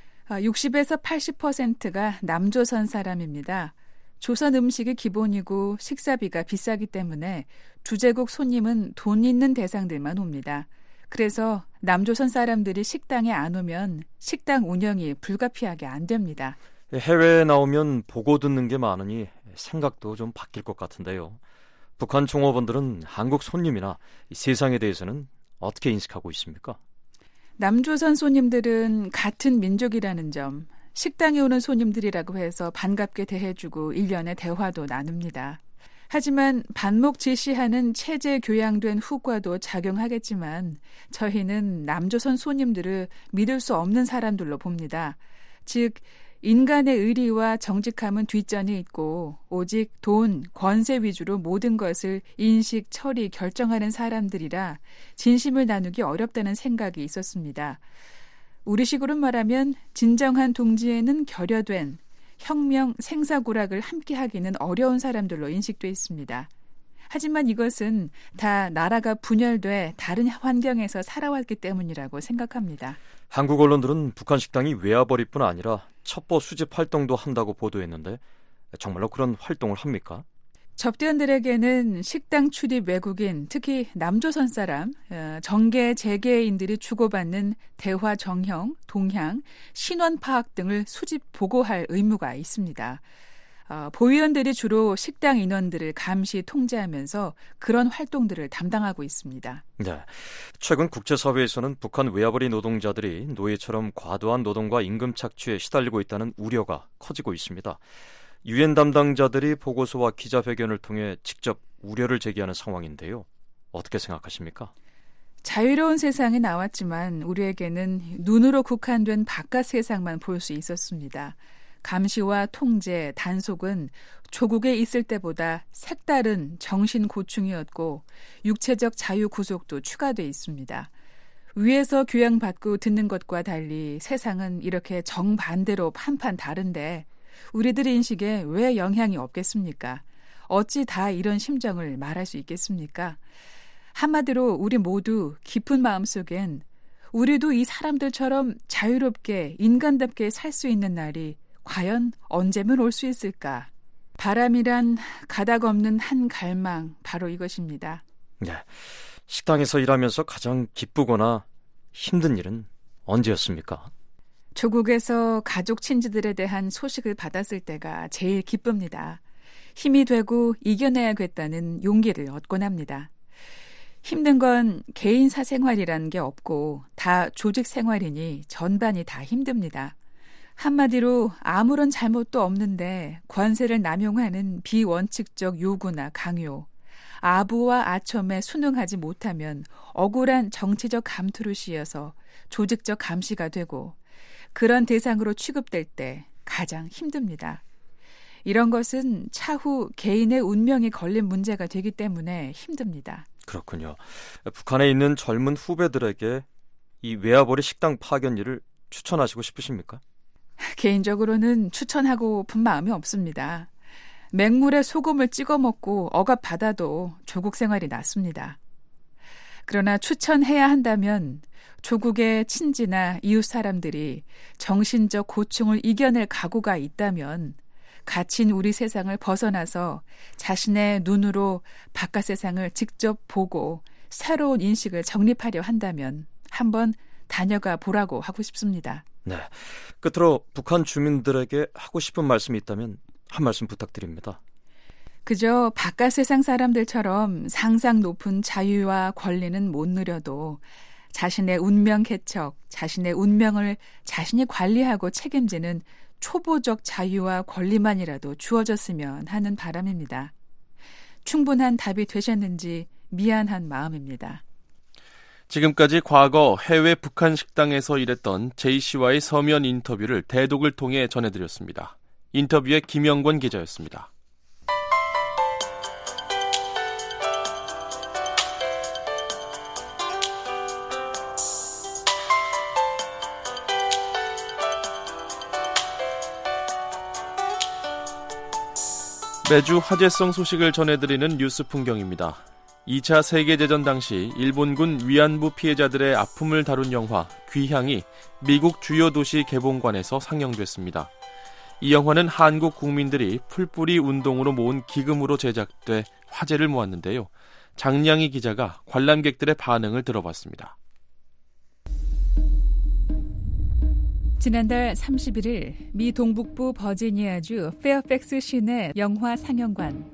60에서 80%가 남조선 사람입니다. 조선 음식이 기본이고 식사비가 비싸기 때문에 주제국 손님은 돈 있는 대상들만 옵니다. 그래서 남조선 사람들이 식당에 안 오면 식당 운영이 불가피하게 안 됩니다. 해외에 나오면 보고 듣는 게 많으니 생각도 좀 바뀔 것 같은데요. 북한 종업원들은 한국 손님이나 세상에 대해서는 어떻게 인식하고 있습니까? 남조선 손님들은 같은 민족이라는 점, 식당에 오는 손님들이라고 해서 반갑게 대해주고 일련의 대화도 나눕니다. 하지만 반목 지시하는 체제 교양된 후과도 작용하겠지만 저희는 남조선 손님들을 믿을 수 없는 사람들로 봅니다. 즉 인간의 의리와 정직함은 뒷전에 있고 오직 돈, 권세 위주로 모든 것을 인식, 처리, 결정하는 사람들이라 진심을 나누기 어렵다는 생각이 있었습니다. 우리식으로 말하면 진정한 동지에는 결여된 혁명, 생사고락을 함께하기는 어려운 사람들로 인식돼 있습니다. 하지만 이것은 다 나라가 분열돼 다른 환경에서 살아왔기 때문이라고 생각합니다. 한국 언론들은 북한 식당이 외화벌이뿐 아니라 첩보 수집 활동도 한다고 보도했는데 정말로 그런 활동을 합니까? 접대원들에게는 식당 출입 외국인, 특히 남조선 사람, 정계 재계인들이 주고받는 대화 정형, 동향, 신원 파악 등을 수집 보고할 의무가 있습니다. 보위원들이 주로 식당 인원들을 감시 통제하면서 그런 활동들을 담당하고 있습니다. 네, 최근 국제사회에서는 북한 외화벌이 노동자들이 노예처럼 과도한 노동과 임금 착취에 시달리고 있다는 우려가 커지고 있습니다. 유엔 담당자들이 보고서와 기자회견을 통해 직접 우려를 제기하는 상황인데요. 어떻게 생각하십니까? 자유로운 세상에 나왔지만 우리에게는 눈으로 국한된 바깥 세상만 볼 수 있었습니다. 감시와 통제, 단속은 조국에 있을 때보다 색다른 정신 고충이었고 육체적 자유 구속도 추가돼 있습니다. 위에서 교양받고 듣는 것과 달리 세상은 이렇게 정반대로 판판 다른데 우리들의 인식에 왜 영향이 없겠습니까? 어찌 다 이런 심정을 말할 수 있겠습니까? 한마디로 우리 모두 깊은 마음속엔 우리도 이 사람들처럼 자유롭게 인간답게 살 수 있는 날이 과연 언제면 올 수 있을까? 바람이란 가닥 없는 한 갈망, 바로 이것입니다. 네, 식당에서 일하면서 가장 기쁘거나 힘든 일은 언제였습니까? 조국에서 가족 친지들에 대한 소식을 받았을 때가 제일 기쁩니다. 힘이 되고 이겨내야겠다는 용기를 얻곤 합니다. 힘든 건 개인 사생활이라는 게 없고 다 조직 생활이니 전반이 다 힘듭니다. 한마디로 아무런 잘못도 없는데 권세를 남용하는 비원칙적 요구나 강요, 아부와 아첨에 순응하지 못하면 억울한 정치적 감투를 씌워서 조직적 감시가 되고 그런 대상으로 취급될 때 가장 힘듭니다. 이런 것은 차후 개인의 운명이 걸린 문제가 되기 때문에 힘듭니다. 그렇군요. 북한에 있는 젊은 후배들에게 이 외화벌이 식당 파견 일을 추천하시고 싶으십니까? 개인적으로는 추천하고픈 마음이 없습니다. 맹물에 소금을 찍어 먹고 억압받아도 조국 생활이 낫습니다. 그러나 추천해야 한다면 조국의 친지나 이웃 사람들이 정신적 고충을 이겨낼 각오가 있다면 갇힌 우리 세상을 벗어나서 자신의 눈으로 바깥 세상을 직접 보고 새로운 인식을 정립하려 한다면 한번 다녀가 보라고 하고 싶습니다. 네, 끝으로 북한 주민들에게 하고 싶은 말씀이 있다면 한 말씀 부탁드립니다. 그저 바깥 세상 사람들처럼 상상 높은 자유와 권리는 못 누려도 자신의 운명 개척, 자신의 운명을 자신이 관리하고 책임지는 초보적 자유와 권리만이라도 주어졌으면 하는 바람입니다. 충분한 답이 되셨는지 미안한 마음입니다. 지금까지 과거 해외 북한 식당에서 일했던 J씨와의 서면 인터뷰를 대독을 통해 전해드렸습니다. 인터뷰의 김영권 기자였습니다. 매주 화제성 소식을 전해드리는 뉴스 풍경입니다. 2차 세계대전 당시 일본군 위안부 피해자들의 아픔을 다룬 영화 귀향이 미국 주요 도시 개봉관에서 상영됐습니다. 이 영화는 한국 국민들이 풀뿌리 운동으로 모은 기금으로 제작돼 화제를 모았는데요. 장량희 기자가 관람객들의 반응을 들어봤습니다. 지난달 31일 미 동북부 버지니아주 페어팩스 시내 영화 상영관.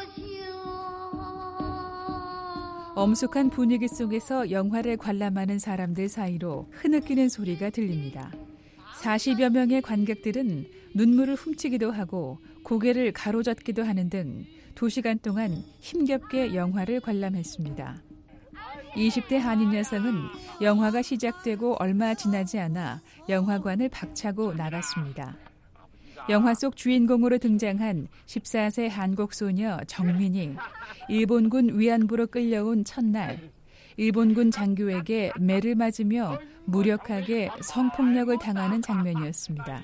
엄숙한 분위기 속에서 영화를 관람하는 사람들 사이로 흐느끼는 소리가 들립니다. 40여 명의 관객들은 눈물을 훔치기도 하고 고개를 가로젓기도 하는 등 2시간 동안 힘겹게 영화를 관람했습니다. 20대 한인 여성은 영화가 시작되고 얼마 지나지 않아 영화관을 박차고 나갔습니다. 영화 속 주인공으로 등장한 14세 한국 소녀 정민이 일본군 위안부로 끌려온 첫날 일본군 장교에게 매를 맞으며 무력하게 성폭력을 당하는 장면이었습니다.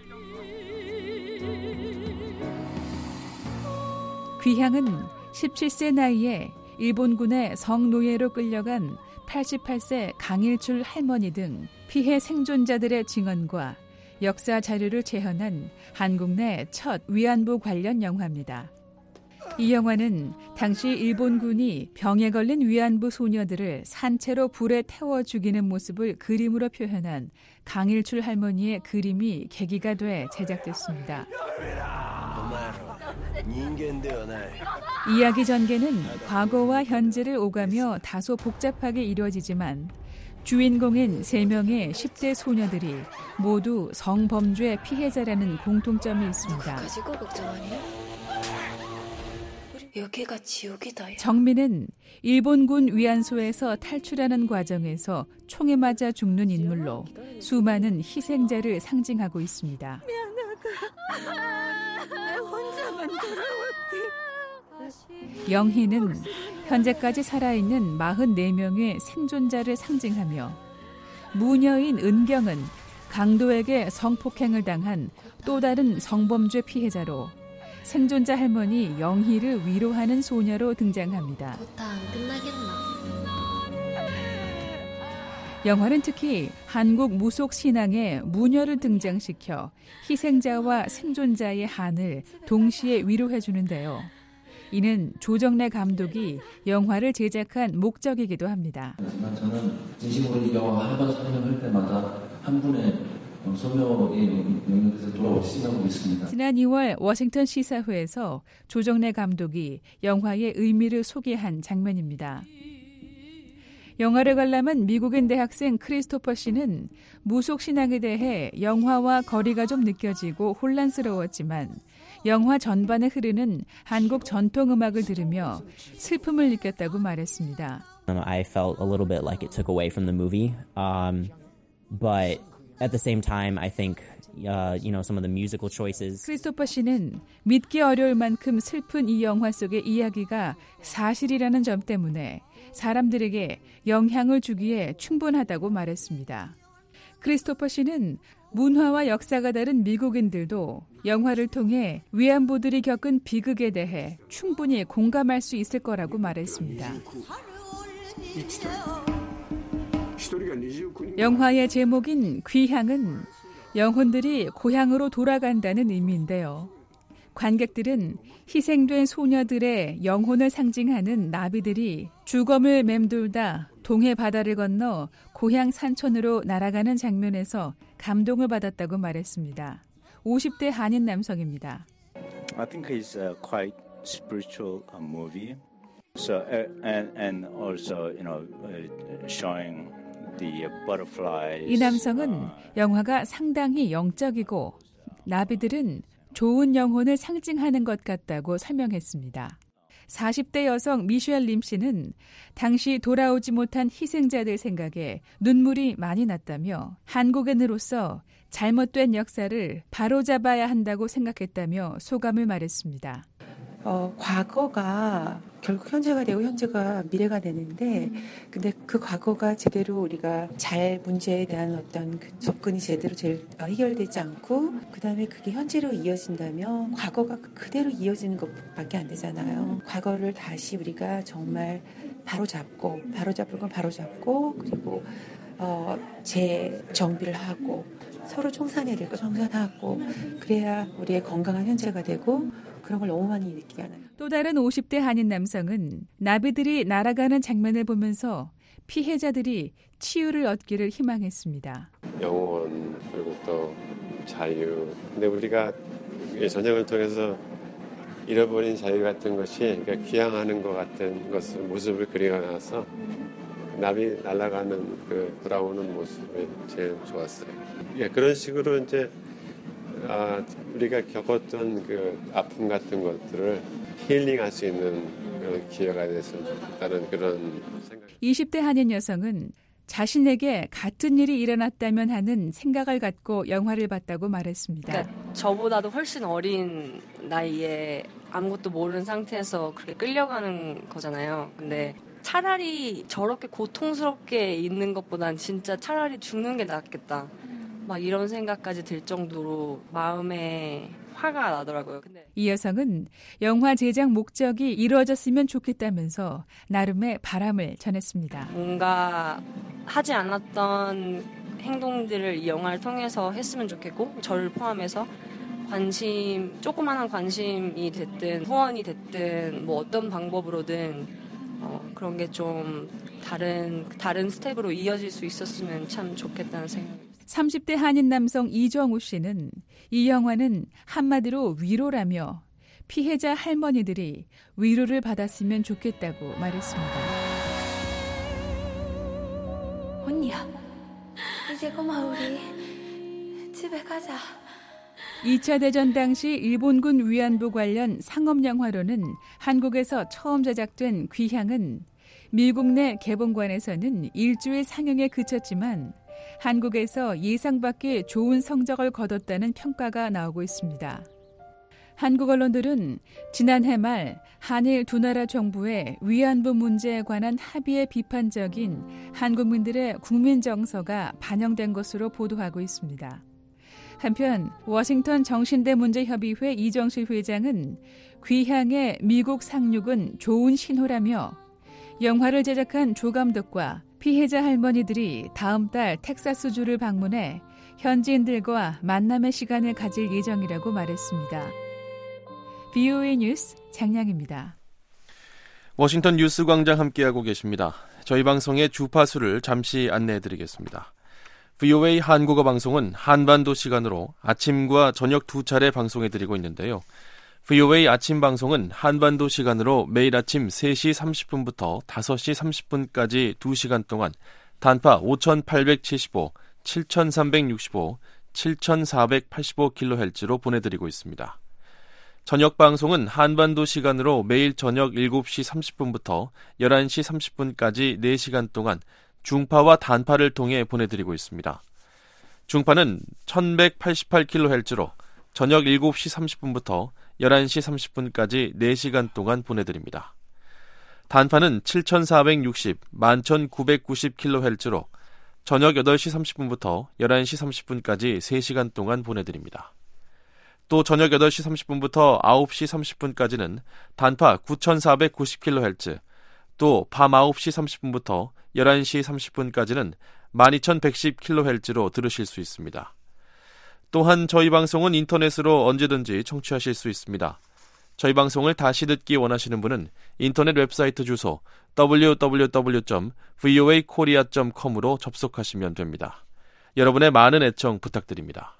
귀향은 17세 나이에 일본군의 성노예로 끌려간 88세 강일출 할머니 등 피해 생존자들의 증언과 역사 자료를 재현한 한국 내 첫 위안부 관련 영화입니다. 이 영화는 당시 일본군이 병에 걸린 위안부 소녀들을 산채로 불에 태워 죽이는 모습을 그림으로 표현한 강일출 할머니의 그림이 계기가 돼 제작됐습니다. 이야기 전개는 과거와 현재를 오가며 다소 복잡하게 이루어지지만 주인공인 3명의 10대 소녀들이 모두 성범죄 피해자라는 공통점이 있습니다. 여기가 지옥이다. 정민은 일본군 위안소에서 탈출하는 과정에서 총에 맞아 죽는 인물로 수많은 희생자를 상징하고 있습니다. 미안하다. 혼자만 돌아왔대. 영희는 현재까지 살아있는 44명의 생존자를 상징하며 무녀인 은경은 강도에게 성폭행을 당한 또 다른 성범죄 피해자로 생존자 할머니 영희를 위로하는 소녀로 등장합니다. 영화는 특히 한국 무속 신앙의 무녀를 등장시켜 희생자와 생존자의 한을 동시에 위로해 주는데요. 이는 조정래 감독이 영화를 제작한 목적이기도 합니다. 하지만 저는 진심으로 이 영화 한 번 상영할 때마다 한 분의 소녀의 영역에서 돌아오시고 있습니다. 지난 2월 워싱턴 시사회에서 조정래 감독이 영화의 의미를 소개한 장면입니다. 영화를 관람한 미국인 대학생 크리스토퍼 씨는 무속 신앙에 대해 영화와 거리가 좀 느껴지고 혼란스러웠지만 영화 전반에 흐르는 한국 전통 음악을 들으며 슬픔을 느꼈다고 말했습니다. I felt a little bit like it took away from the movie, but at the same time, I think some of the musical choices. 크리스토퍼 씨는 믿기 어려울 만큼 슬픈 이 영화 속의 이야기가 사실이라는 점 때문에 사람들에게 영향을 주기에 충분하다고 말했습니다. 크리스토퍼 씨는 문화와 역사가 다른 미국인들도 영화를 통해 위안부들이 겪은 비극에 대해 충분히 공감할 수 있을 거라고 말했습니다. 영화의 제목인 귀향은 영혼들이 고향으로 돌아간다는 의미인데요. 관객들은 희생된 소녀들의 영혼을 상징하는 나비들이 주검을 맴돌다 동해 바다를 건너 고향 산천으로 날아가는 장면에서 감동을 받았다고 말했습니다. 50대 한인 남성입니다. I think it's a quite spiritual movie. So and also showing the butterflies. 이 남성은 영화가 상당히 영적이고 나비들은 좋은 영혼을 상징하는 것 같다고 설명했습니다. 40대 여성 미셸 림 씨는 당시 돌아오지 못한 희생자들 생각에 눈물이 많이 났다며 한국인으로서 잘못된 역사를 바로잡아야 한다고 생각했다며 소감을 말했습니다. 과거가 결국 현재가 되고 현재가 미래가 되는데 근데 그 과거가 제대로 우리가 잘 문제에 대한 어떤 그 접근이 제대로 해결되지 않고 그다음에 그게 현재로 이어진다면 과거가 그대로 이어지는 것밖에 안 되잖아요. 과거를 다시 우리가 정말 바로잡을 건 바로잡고 그리고 재정비를 하고 서로 청산해야 될 거 청산하고 그래야 우리의 건강한 현재가 되고 그런 걸 너무 많이 느끼게 하나요. 또 다른 50대 한인 남성은 나비들이 날아가는 장면을 보면서 피해자들이 치유를 얻기를 희망했습니다. 영혼 그리고 또 자유. 근데 우리가 전쟁을 통해서 잃어버린 자유 같은 것이 그러니까 귀향하는 것 같은 모습을 그려놔서 나비 날아가는 그 돌아오는 모습이 제일 좋았어요. 그런 식으로 이제 우리가 겪었던 그 아픔 같은 것들을 힐링할 수 있는 그런 기회가 됐으면 좋겠다는 그런 생각. 20대 한인 여성은 자신에게 같은 일이 일어났다면 하는 생각을 갖고 영화를 봤다고 말했습니다. 그러니까 저보다도 훨씬 어린 나이에 아무것도 모르는 상태에서 그렇게 끌려가는 거잖아요. 근데 차라리 저렇게 고통스럽게 있는 것보단 진짜 차라리 죽는 게 낫겠다. 막 이런 생각까지 들 정도로 마음에 화가 나더라고요. 근데 이 여성은 영화 제작 목적이 이루어졌으면 좋겠다면서 나름의 바람을 전했습니다. 뭔가 하지 않았던 행동들을 이 영화를 통해서 했으면 좋겠고 저를 포함해서 조그마한 관심이 됐든 후원이 됐든 뭐 어떤 방법으로든 그런 게 좀 다른 스텝으로 이어질 수 있었으면 참 좋겠다는 생각이 30대 한인 남성 이정우 씨는 이 영화는 한마디로 위로라며 피해자 할머니들이 위로를 받았으면 좋겠다고 말했습니다. 언니야, 이제 그만 우리 집에 가자. 2차 대전 당시 일본군 위안부 관련 상업 영화로는 한국에서 처음 제작된 귀향은 미국 내 개봉관에서는 일주일 상영에 그쳤지만 한국에서 예상 밖의 좋은 성적을 거뒀다는 평가가 나오고 있습니다. 한국 언론들은 지난해 말 한일 두 나라 정부의 위안부 문제에 관한 합의에 비판적인 한국민들의 국민 정서가 반영된 것으로 보도하고 있습니다. 한편 워싱턴 정신대 문제협의회 이정실 회장은 귀향의 미국 상륙은 좋은 신호라며 영화를 제작한 조 감독과 피해자 할머니들이 다음 달 텍사스주를 방문해 현지인들과 만남의 시간을 가질 예정이라고 말했습니다. VOA 뉴스 장량입니다. 워싱턴 뉴스 광장 함께하고 계십니다. 저희 방송의 주파수를 잠시 안내해드리겠습니다. VOA 한국어 방송은 한반도 시간으로 아침과 저녁 두 차례 방송해드리고 있는데요. VOA 아침 방송은 한반도 시간으로 매일 아침 3시 30분부터 5시 30분까지 2시간 동안 단파 5875, 7365, 7485kHz로 보내드리고 있습니다. 저녁 방송은 한반도 시간으로 매일 저녁 7시 30분부터 11시 30분까지 4시간 동안 중파와 단파를 통해 보내드리고 있습니다. 중파는 1188kHz로 저녁 7시 30분부터 11시 30분까지 4시간 동안 보내드립니다. 단파는 7460, 11990kHz로 저녁 8시 30분부터 11시 30분까지 3시간 동안 보내드립니다. 또 저녁 8시 30분부터 9시 30분까지는 단파 9490kHz, 또 밤 9시 30분부터 11시 30분까지는 12110kHz로 들으실 수 있습니다. 또한 저희 방송은 인터넷으로 언제든지 청취하실 수 있습니다. 저희 방송을 다시 듣기 원하시는 분은 인터넷 웹사이트 주소 www.voakorea.com으로 접속하시면 됩니다. 여러분의 많은 애청 부탁드립니다.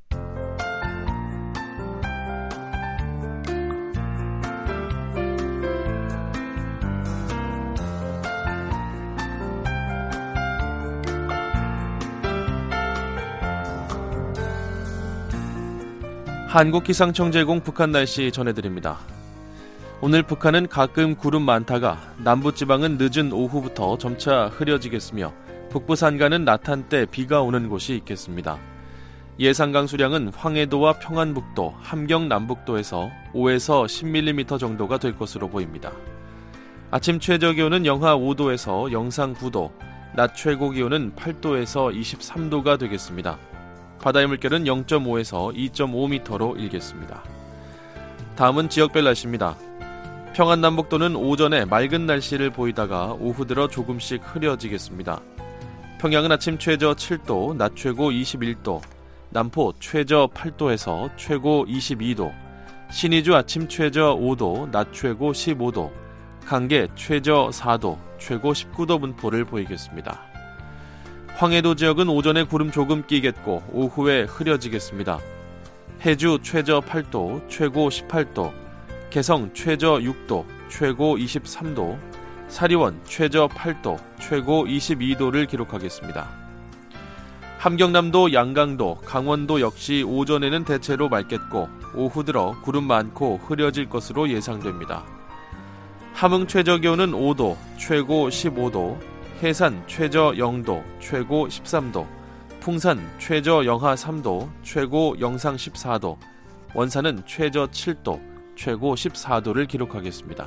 한국기상청 제공 북한 날씨 전해드립니다. 오늘 북한은 가끔 구름 많다가 남부지방은 늦은 오후부터 점차 흐려지겠으며 북부 산간은 낮 한때 비가 오는 곳이 있겠습니다. 예상 강수량은 황해도와 평안북도, 함경 남북도에서 5에서 10mm 정도가 될 것으로 보입니다. 아침 최저 기온은 영하 5도에서 영상 9도, 낮 최고 기온은 8도에서 23도가 되겠습니다. 바다의 물결은 0.5에서 2.5m로 일겠습니다. 다음은 지역별 날씨입니다. 평안 남북도는 오전에 맑은 날씨를 보이다가 오후 들어 조금씩 흐려지겠습니다. 평양은 아침 최저 7도, 낮 최고 21도, 남포 최저 8도에서 최고 22도, 신의주 아침 최저 5도, 낮 최고 15도, 강계 최저 4도, 최고 19도 분포를 보이겠습니다. 황해도 지역은 오전에 구름 조금 끼겠고 오후에 흐려지겠습니다. 해주 최저 8도, 최고 18도, 개성 최저 6도, 최고 23도, 사리원 최저 8도, 최고 22도를 기록하겠습니다. 함경남도, 양강도, 강원도 역시 오전에는 대체로 맑겠고 오후 들어 구름 많고 흐려질 것으로 예상됩니다. 함흥 최저 기온은 5도, 최고 15도, 해산 최저 0도, 최고 13도, 풍산 최저 영하 3도, 최고 영상 14도, 원산은 최저 7도, 최고 14도를 기록하겠습니다.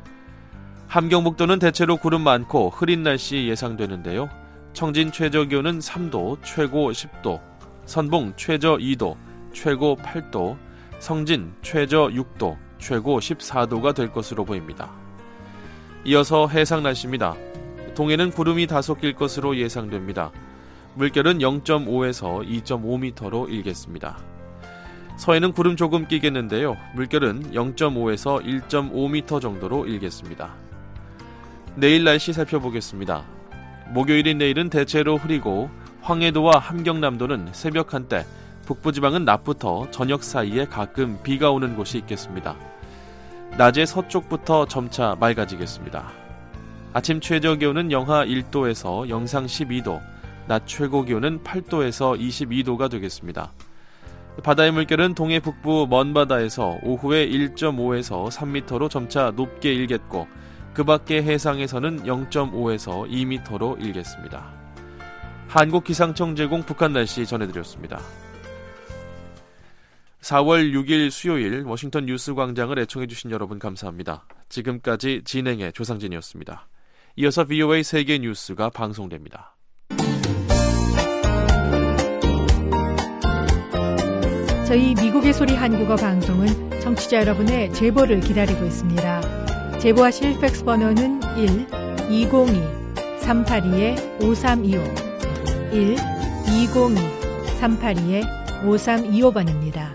함경북도는 대체로 구름 많고 흐린 날씨 예상되는데요. 청진 최저 기온은 3도, 최고 10도, 선봉 최저 2도, 최고 8도, 성진 최저 6도, 최고 14도가 될 것으로 보입니다. 이어서 해상 날씨입니다. 동해는 구름이 다소 낄 것으로 예상됩니다. 물결은 0.5에서 2.5m로 일겠습니다. 서해는 구름 조금 끼겠는데요. 물결은 0.5에서 1.5m 정도로 일겠습니다. 내일 날씨 살펴보겠습니다. 목요일인 내일은 대체로 흐리고 황해도와 함경남도는 새벽 한때, 북부지방은 낮부터 저녁 사이에 가끔 비가 오는 곳이 있겠습니다. 낮에 서쪽부터 점차 맑아지겠습니다. 아침 최저 기온은 영하 1도에서 영상 12도, 낮 최고 기온은 8도에서 22도가 되겠습니다. 바다의 물결은 동해 북부 먼바다에서 오후에 1.5에서 3m로 점차 높게 일겠고 그 밖의 해상에서는 0.5에서 2m로 일겠습니다. 한국기상청 제공 북한 날씨 전해드렸습니다. 4월 6일 수요일 워싱턴 뉴스 광장을 애청해주신 여러분 감사합니다. 지금까지 진행의 조상진이었습니다. 이어서 VOA 세계 뉴스가 방송됩니다. 저희 미국의 소리 한국어 방송은 청취자 여러분의 제보를 기다리고 있습니다. 제보하실 팩스 번호는 1-202-382-5325 1-202-382-5325번입니다.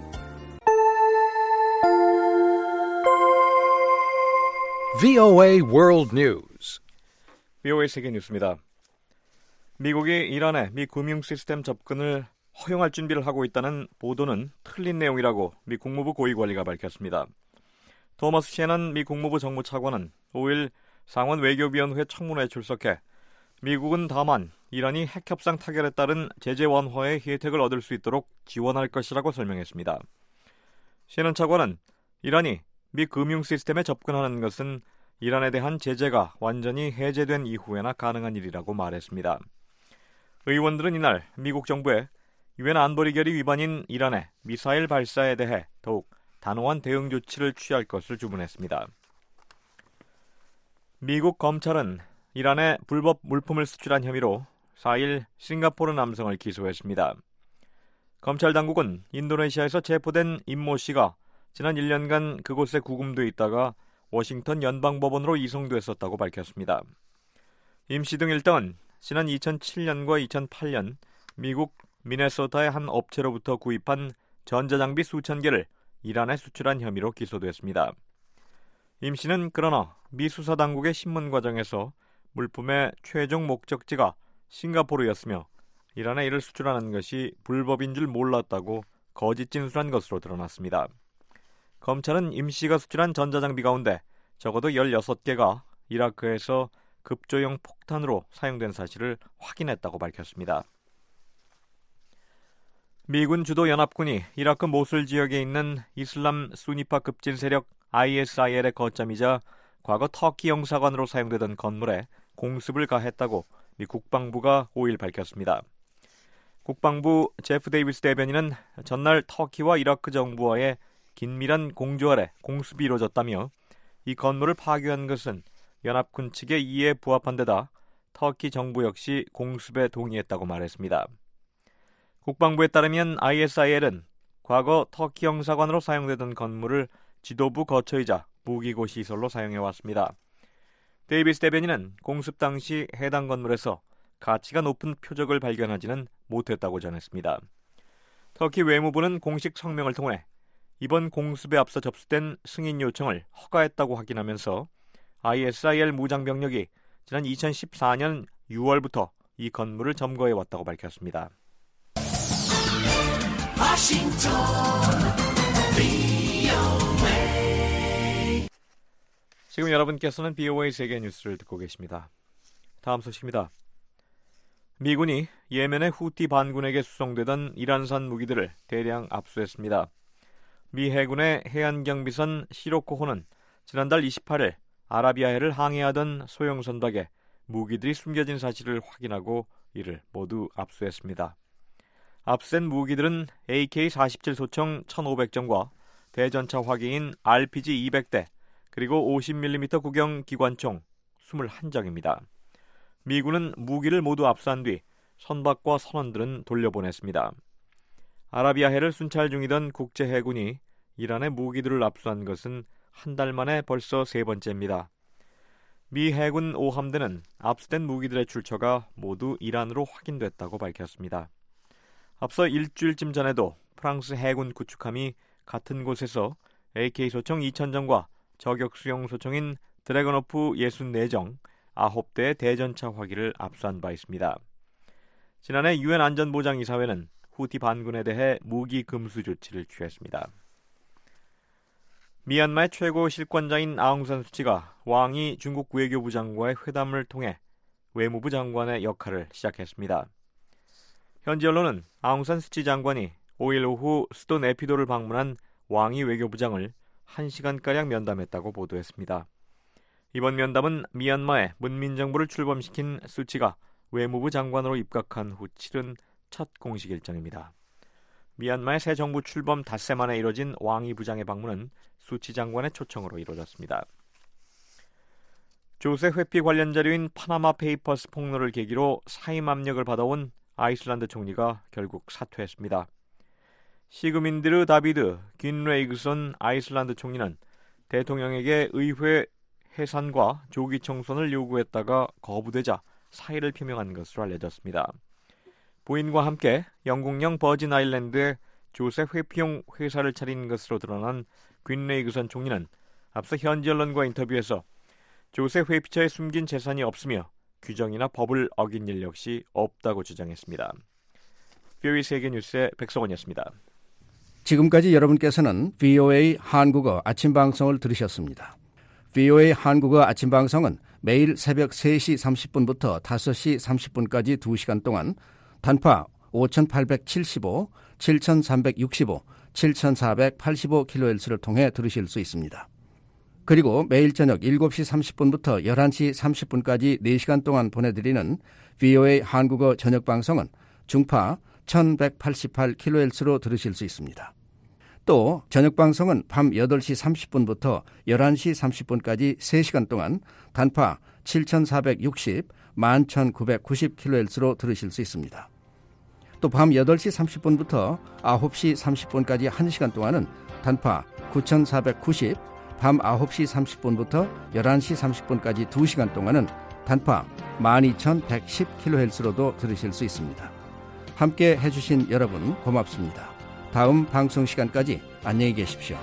VOA World News. VOA 세계 뉴스입니다. 미국이 이란의 미 금융 시스템 접근을 허용할 준비를 하고 있다는 보도는 틀린 내용이라고 미 국무부 고위관리가 밝혔습니다. 토머스 셰넌 미 국무부 정무차관은 5일 상원 외교위원회 청문회에 출석해 미국은 다만 이란이 핵협상 타결에 따른 제재 완화의 혜택을 얻을 수 있도록 지원할 것이라고 설명했습니다. 셰넌 차관은 이란이 미 금융 시스템에 접근하는 것은 이란에 대한 제재가 완전히 해제된 이후에나 가능한 일이라고 말했습니다. 의원들은 이날 미국 정부에 유엔 안보리 결의 위반인 이란의 미사일 발사에 대해 더욱 단호한 대응 조치를 취할 것을 주문했습니다. 미국 검찰은 이란에 불법 물품을 수출한 혐의로 4일 싱가포르 남성을 기소했습니다. 검찰 당국은 인도네시아에서 체포된 임모 씨가 지난 1년간 그곳에 구금돼 있다가 워싱턴 연방법원으로 이송됐었다고 밝혔습니다. 임 씨 등 일당은 지난 2007년과 2008년 미국 미네소타의 한 업체로부터 구입한 전자장비 수천 개를 이란에 수출한 혐의로 기소됐습니다. 임 씨는 그러나 미 수사당국의 신문 과정에서 물품의 최종 목적지가 싱가포르였으며 이란에 이를 수출하는 것이 불법인 줄 몰랐다고 거짓 진술한 것으로 드러났습니다. 검찰은 임 씨가 수출한 전자장비 가운데 적어도 16개가 이라크에서 급조용 폭탄으로 사용된 사실을 확인했다고 밝혔습니다. 미군 주도 연합군이 이라크 모술 지역에 있는 이슬람 수니파 급진 세력 ISIL의 거점이자 과거 터키 영사관으로 사용되던 건물에 공습을 가했다고 미 국방부가 5일 밝혔습니다. 국방부 제프 데이비스 대변인은 전날 터키와 이라크 정부와의 긴밀한 공조 아래 공습이 이루어졌다며 이 건물을 파괴한 것은 연합군 측의 이해에 부합한 데다 터키 정부 역시 공습에 동의했다고 말했습니다. 국방부에 따르면 ISIL은 과거 터키 영사관으로 사용되던 건물을 지도부 거처이자 무기고 시설로 사용해왔습니다. 데이비스 대변인은 공습 당시 해당 건물에서 가치가 높은 표적을 발견하지는 못했다고 전했습니다. 터키 외무부는 공식 성명을 통해 이번 공습에 앞서 접수된 승인 요청을 허가했다고 확인하면서 ISIL 무장병력이 지난 2014년 6월부터 이 건물을 점거해왔다고 밝혔습니다. 지금 여러분께서는 BOA 세계 뉴스를 듣고 계십니다. 다음 소식입니다. 미군이 예멘의 후티 반군에게 수송되던 이란산 무기들을 대량 압수했습니다. 미 해군의 해안경비선 시로코호는 지난달 28일 아라비아해를 항해하던 소형 선박에 무기들이 숨겨진 사실을 확인하고 이를 모두 압수했습니다. 압수된 무기들은 AK-47 소총 1,500정과 대전차 화기인 RPG 200대 그리고 50mm 구경 기관총 21정입니다. 미군은 무기를 모두 압수한 뒤 선박과 선원들은 돌려보냈습니다. 아라비아해를 순찰 중이던 국제해군이 이란의 무기들을 압수한 것은 한 달 만에 벌써 세 번째입니다. 미 해군 5함대는 압수된 무기들의 출처가 모두 이란으로 확인됐다고 밝혔습니다. 앞서 일주일쯤 전에도 프랑스 해군 구축함이 같은 곳에서 AK 소총 2,000정과 저격수용 소총인 드래곤호프 64정 9대의 대전차 화기를 압수한 바 있습니다. 지난해 유엔 안전보장이사회는 후티 반군에 대해 무기 금수 조치를 취했습니다. 미얀마의 최고 실권자인 아웅산 수치가 왕이 중국 외교부 장관과의 회담을 통해 외무부 장관의 역할을 시작했습니다. 현지 언론은 아웅산 수치 장관이 5일 오후 수도 네피도를 방문한 왕이 외교부장을 1시간가량 면담했다고 보도했습니다. 이번 면담은 미얀마의 문민정부를 출범시킨 수치가 외무부 장관으로 입각한 후 치른 첫 공식 일정입니다. 미얀마의 새 정부 출범 닷새 만에 이뤄진 왕이 부장의 방문은 수치 장관의 초청으로 이루어졌습니다. 조세 회피 관련 자료인 파나마 페이퍼스 폭로를 계기로 사임 압력을 받아온 아이슬란드 총리가 결국 사퇴했습니다. 시그민드르 다비드 귄레이그선 아이슬란드 총리는 대통령에게 의회 해산과 조기 총선을 요구했다가 거부되자 사의를 표명한 것으로 알려졌습니다. 부인과 함께 영국령 버진 아일랜드에 조세 회피용 회사를 차린 것으로 드러난 귄레이그선 총리는 앞서 현지 언론과 인터뷰에서 조세 회피처에 숨긴 재산이 없으며 규정이나 법을 어긴 일 역시 없다고 주장했습니다. VOA 세계뉴스의 백성원이었습니다. 지금까지 여러분께서는 VOA 한국어 아침 방송을 들으셨습니다. VOA 한국어 아침 방송은 매일 새벽 3시 30분부터 5시 30분까지 2시간 동안 단파 5875, 7365, 7485kHz를 통해 들으실 수 있습니다. 그리고 매일 저녁 7시 30분부터 11시 30분까지 4시간 동안 보내드리는 VOA 한국어 저녁 방송은 중파 1188kHz로 들으실 수 있습니다. 또 저녁 방송은 밤 8시 30분부터 11시 30분까지 3시간 동안 단파 7460, 11990kHz로 들으실 수 있습니다. 또 밤 8시 30분부터 9시 30분까지 1시간 동안은 단파 9490, 밤 9시 30분부터 11시 30분까지 2시간 동안은 단파 12110kHz로도 들으실 수 있습니다. 함께 해주신 여러분 고맙습니다. 다음 방송 시간까지 안녕히 계십시오.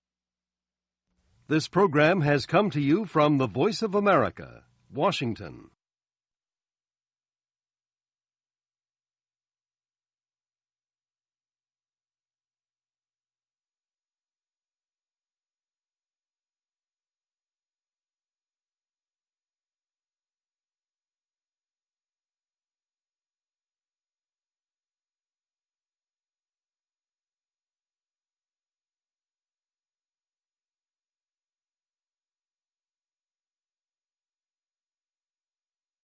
This program has come to you from the Voice of America, Washington.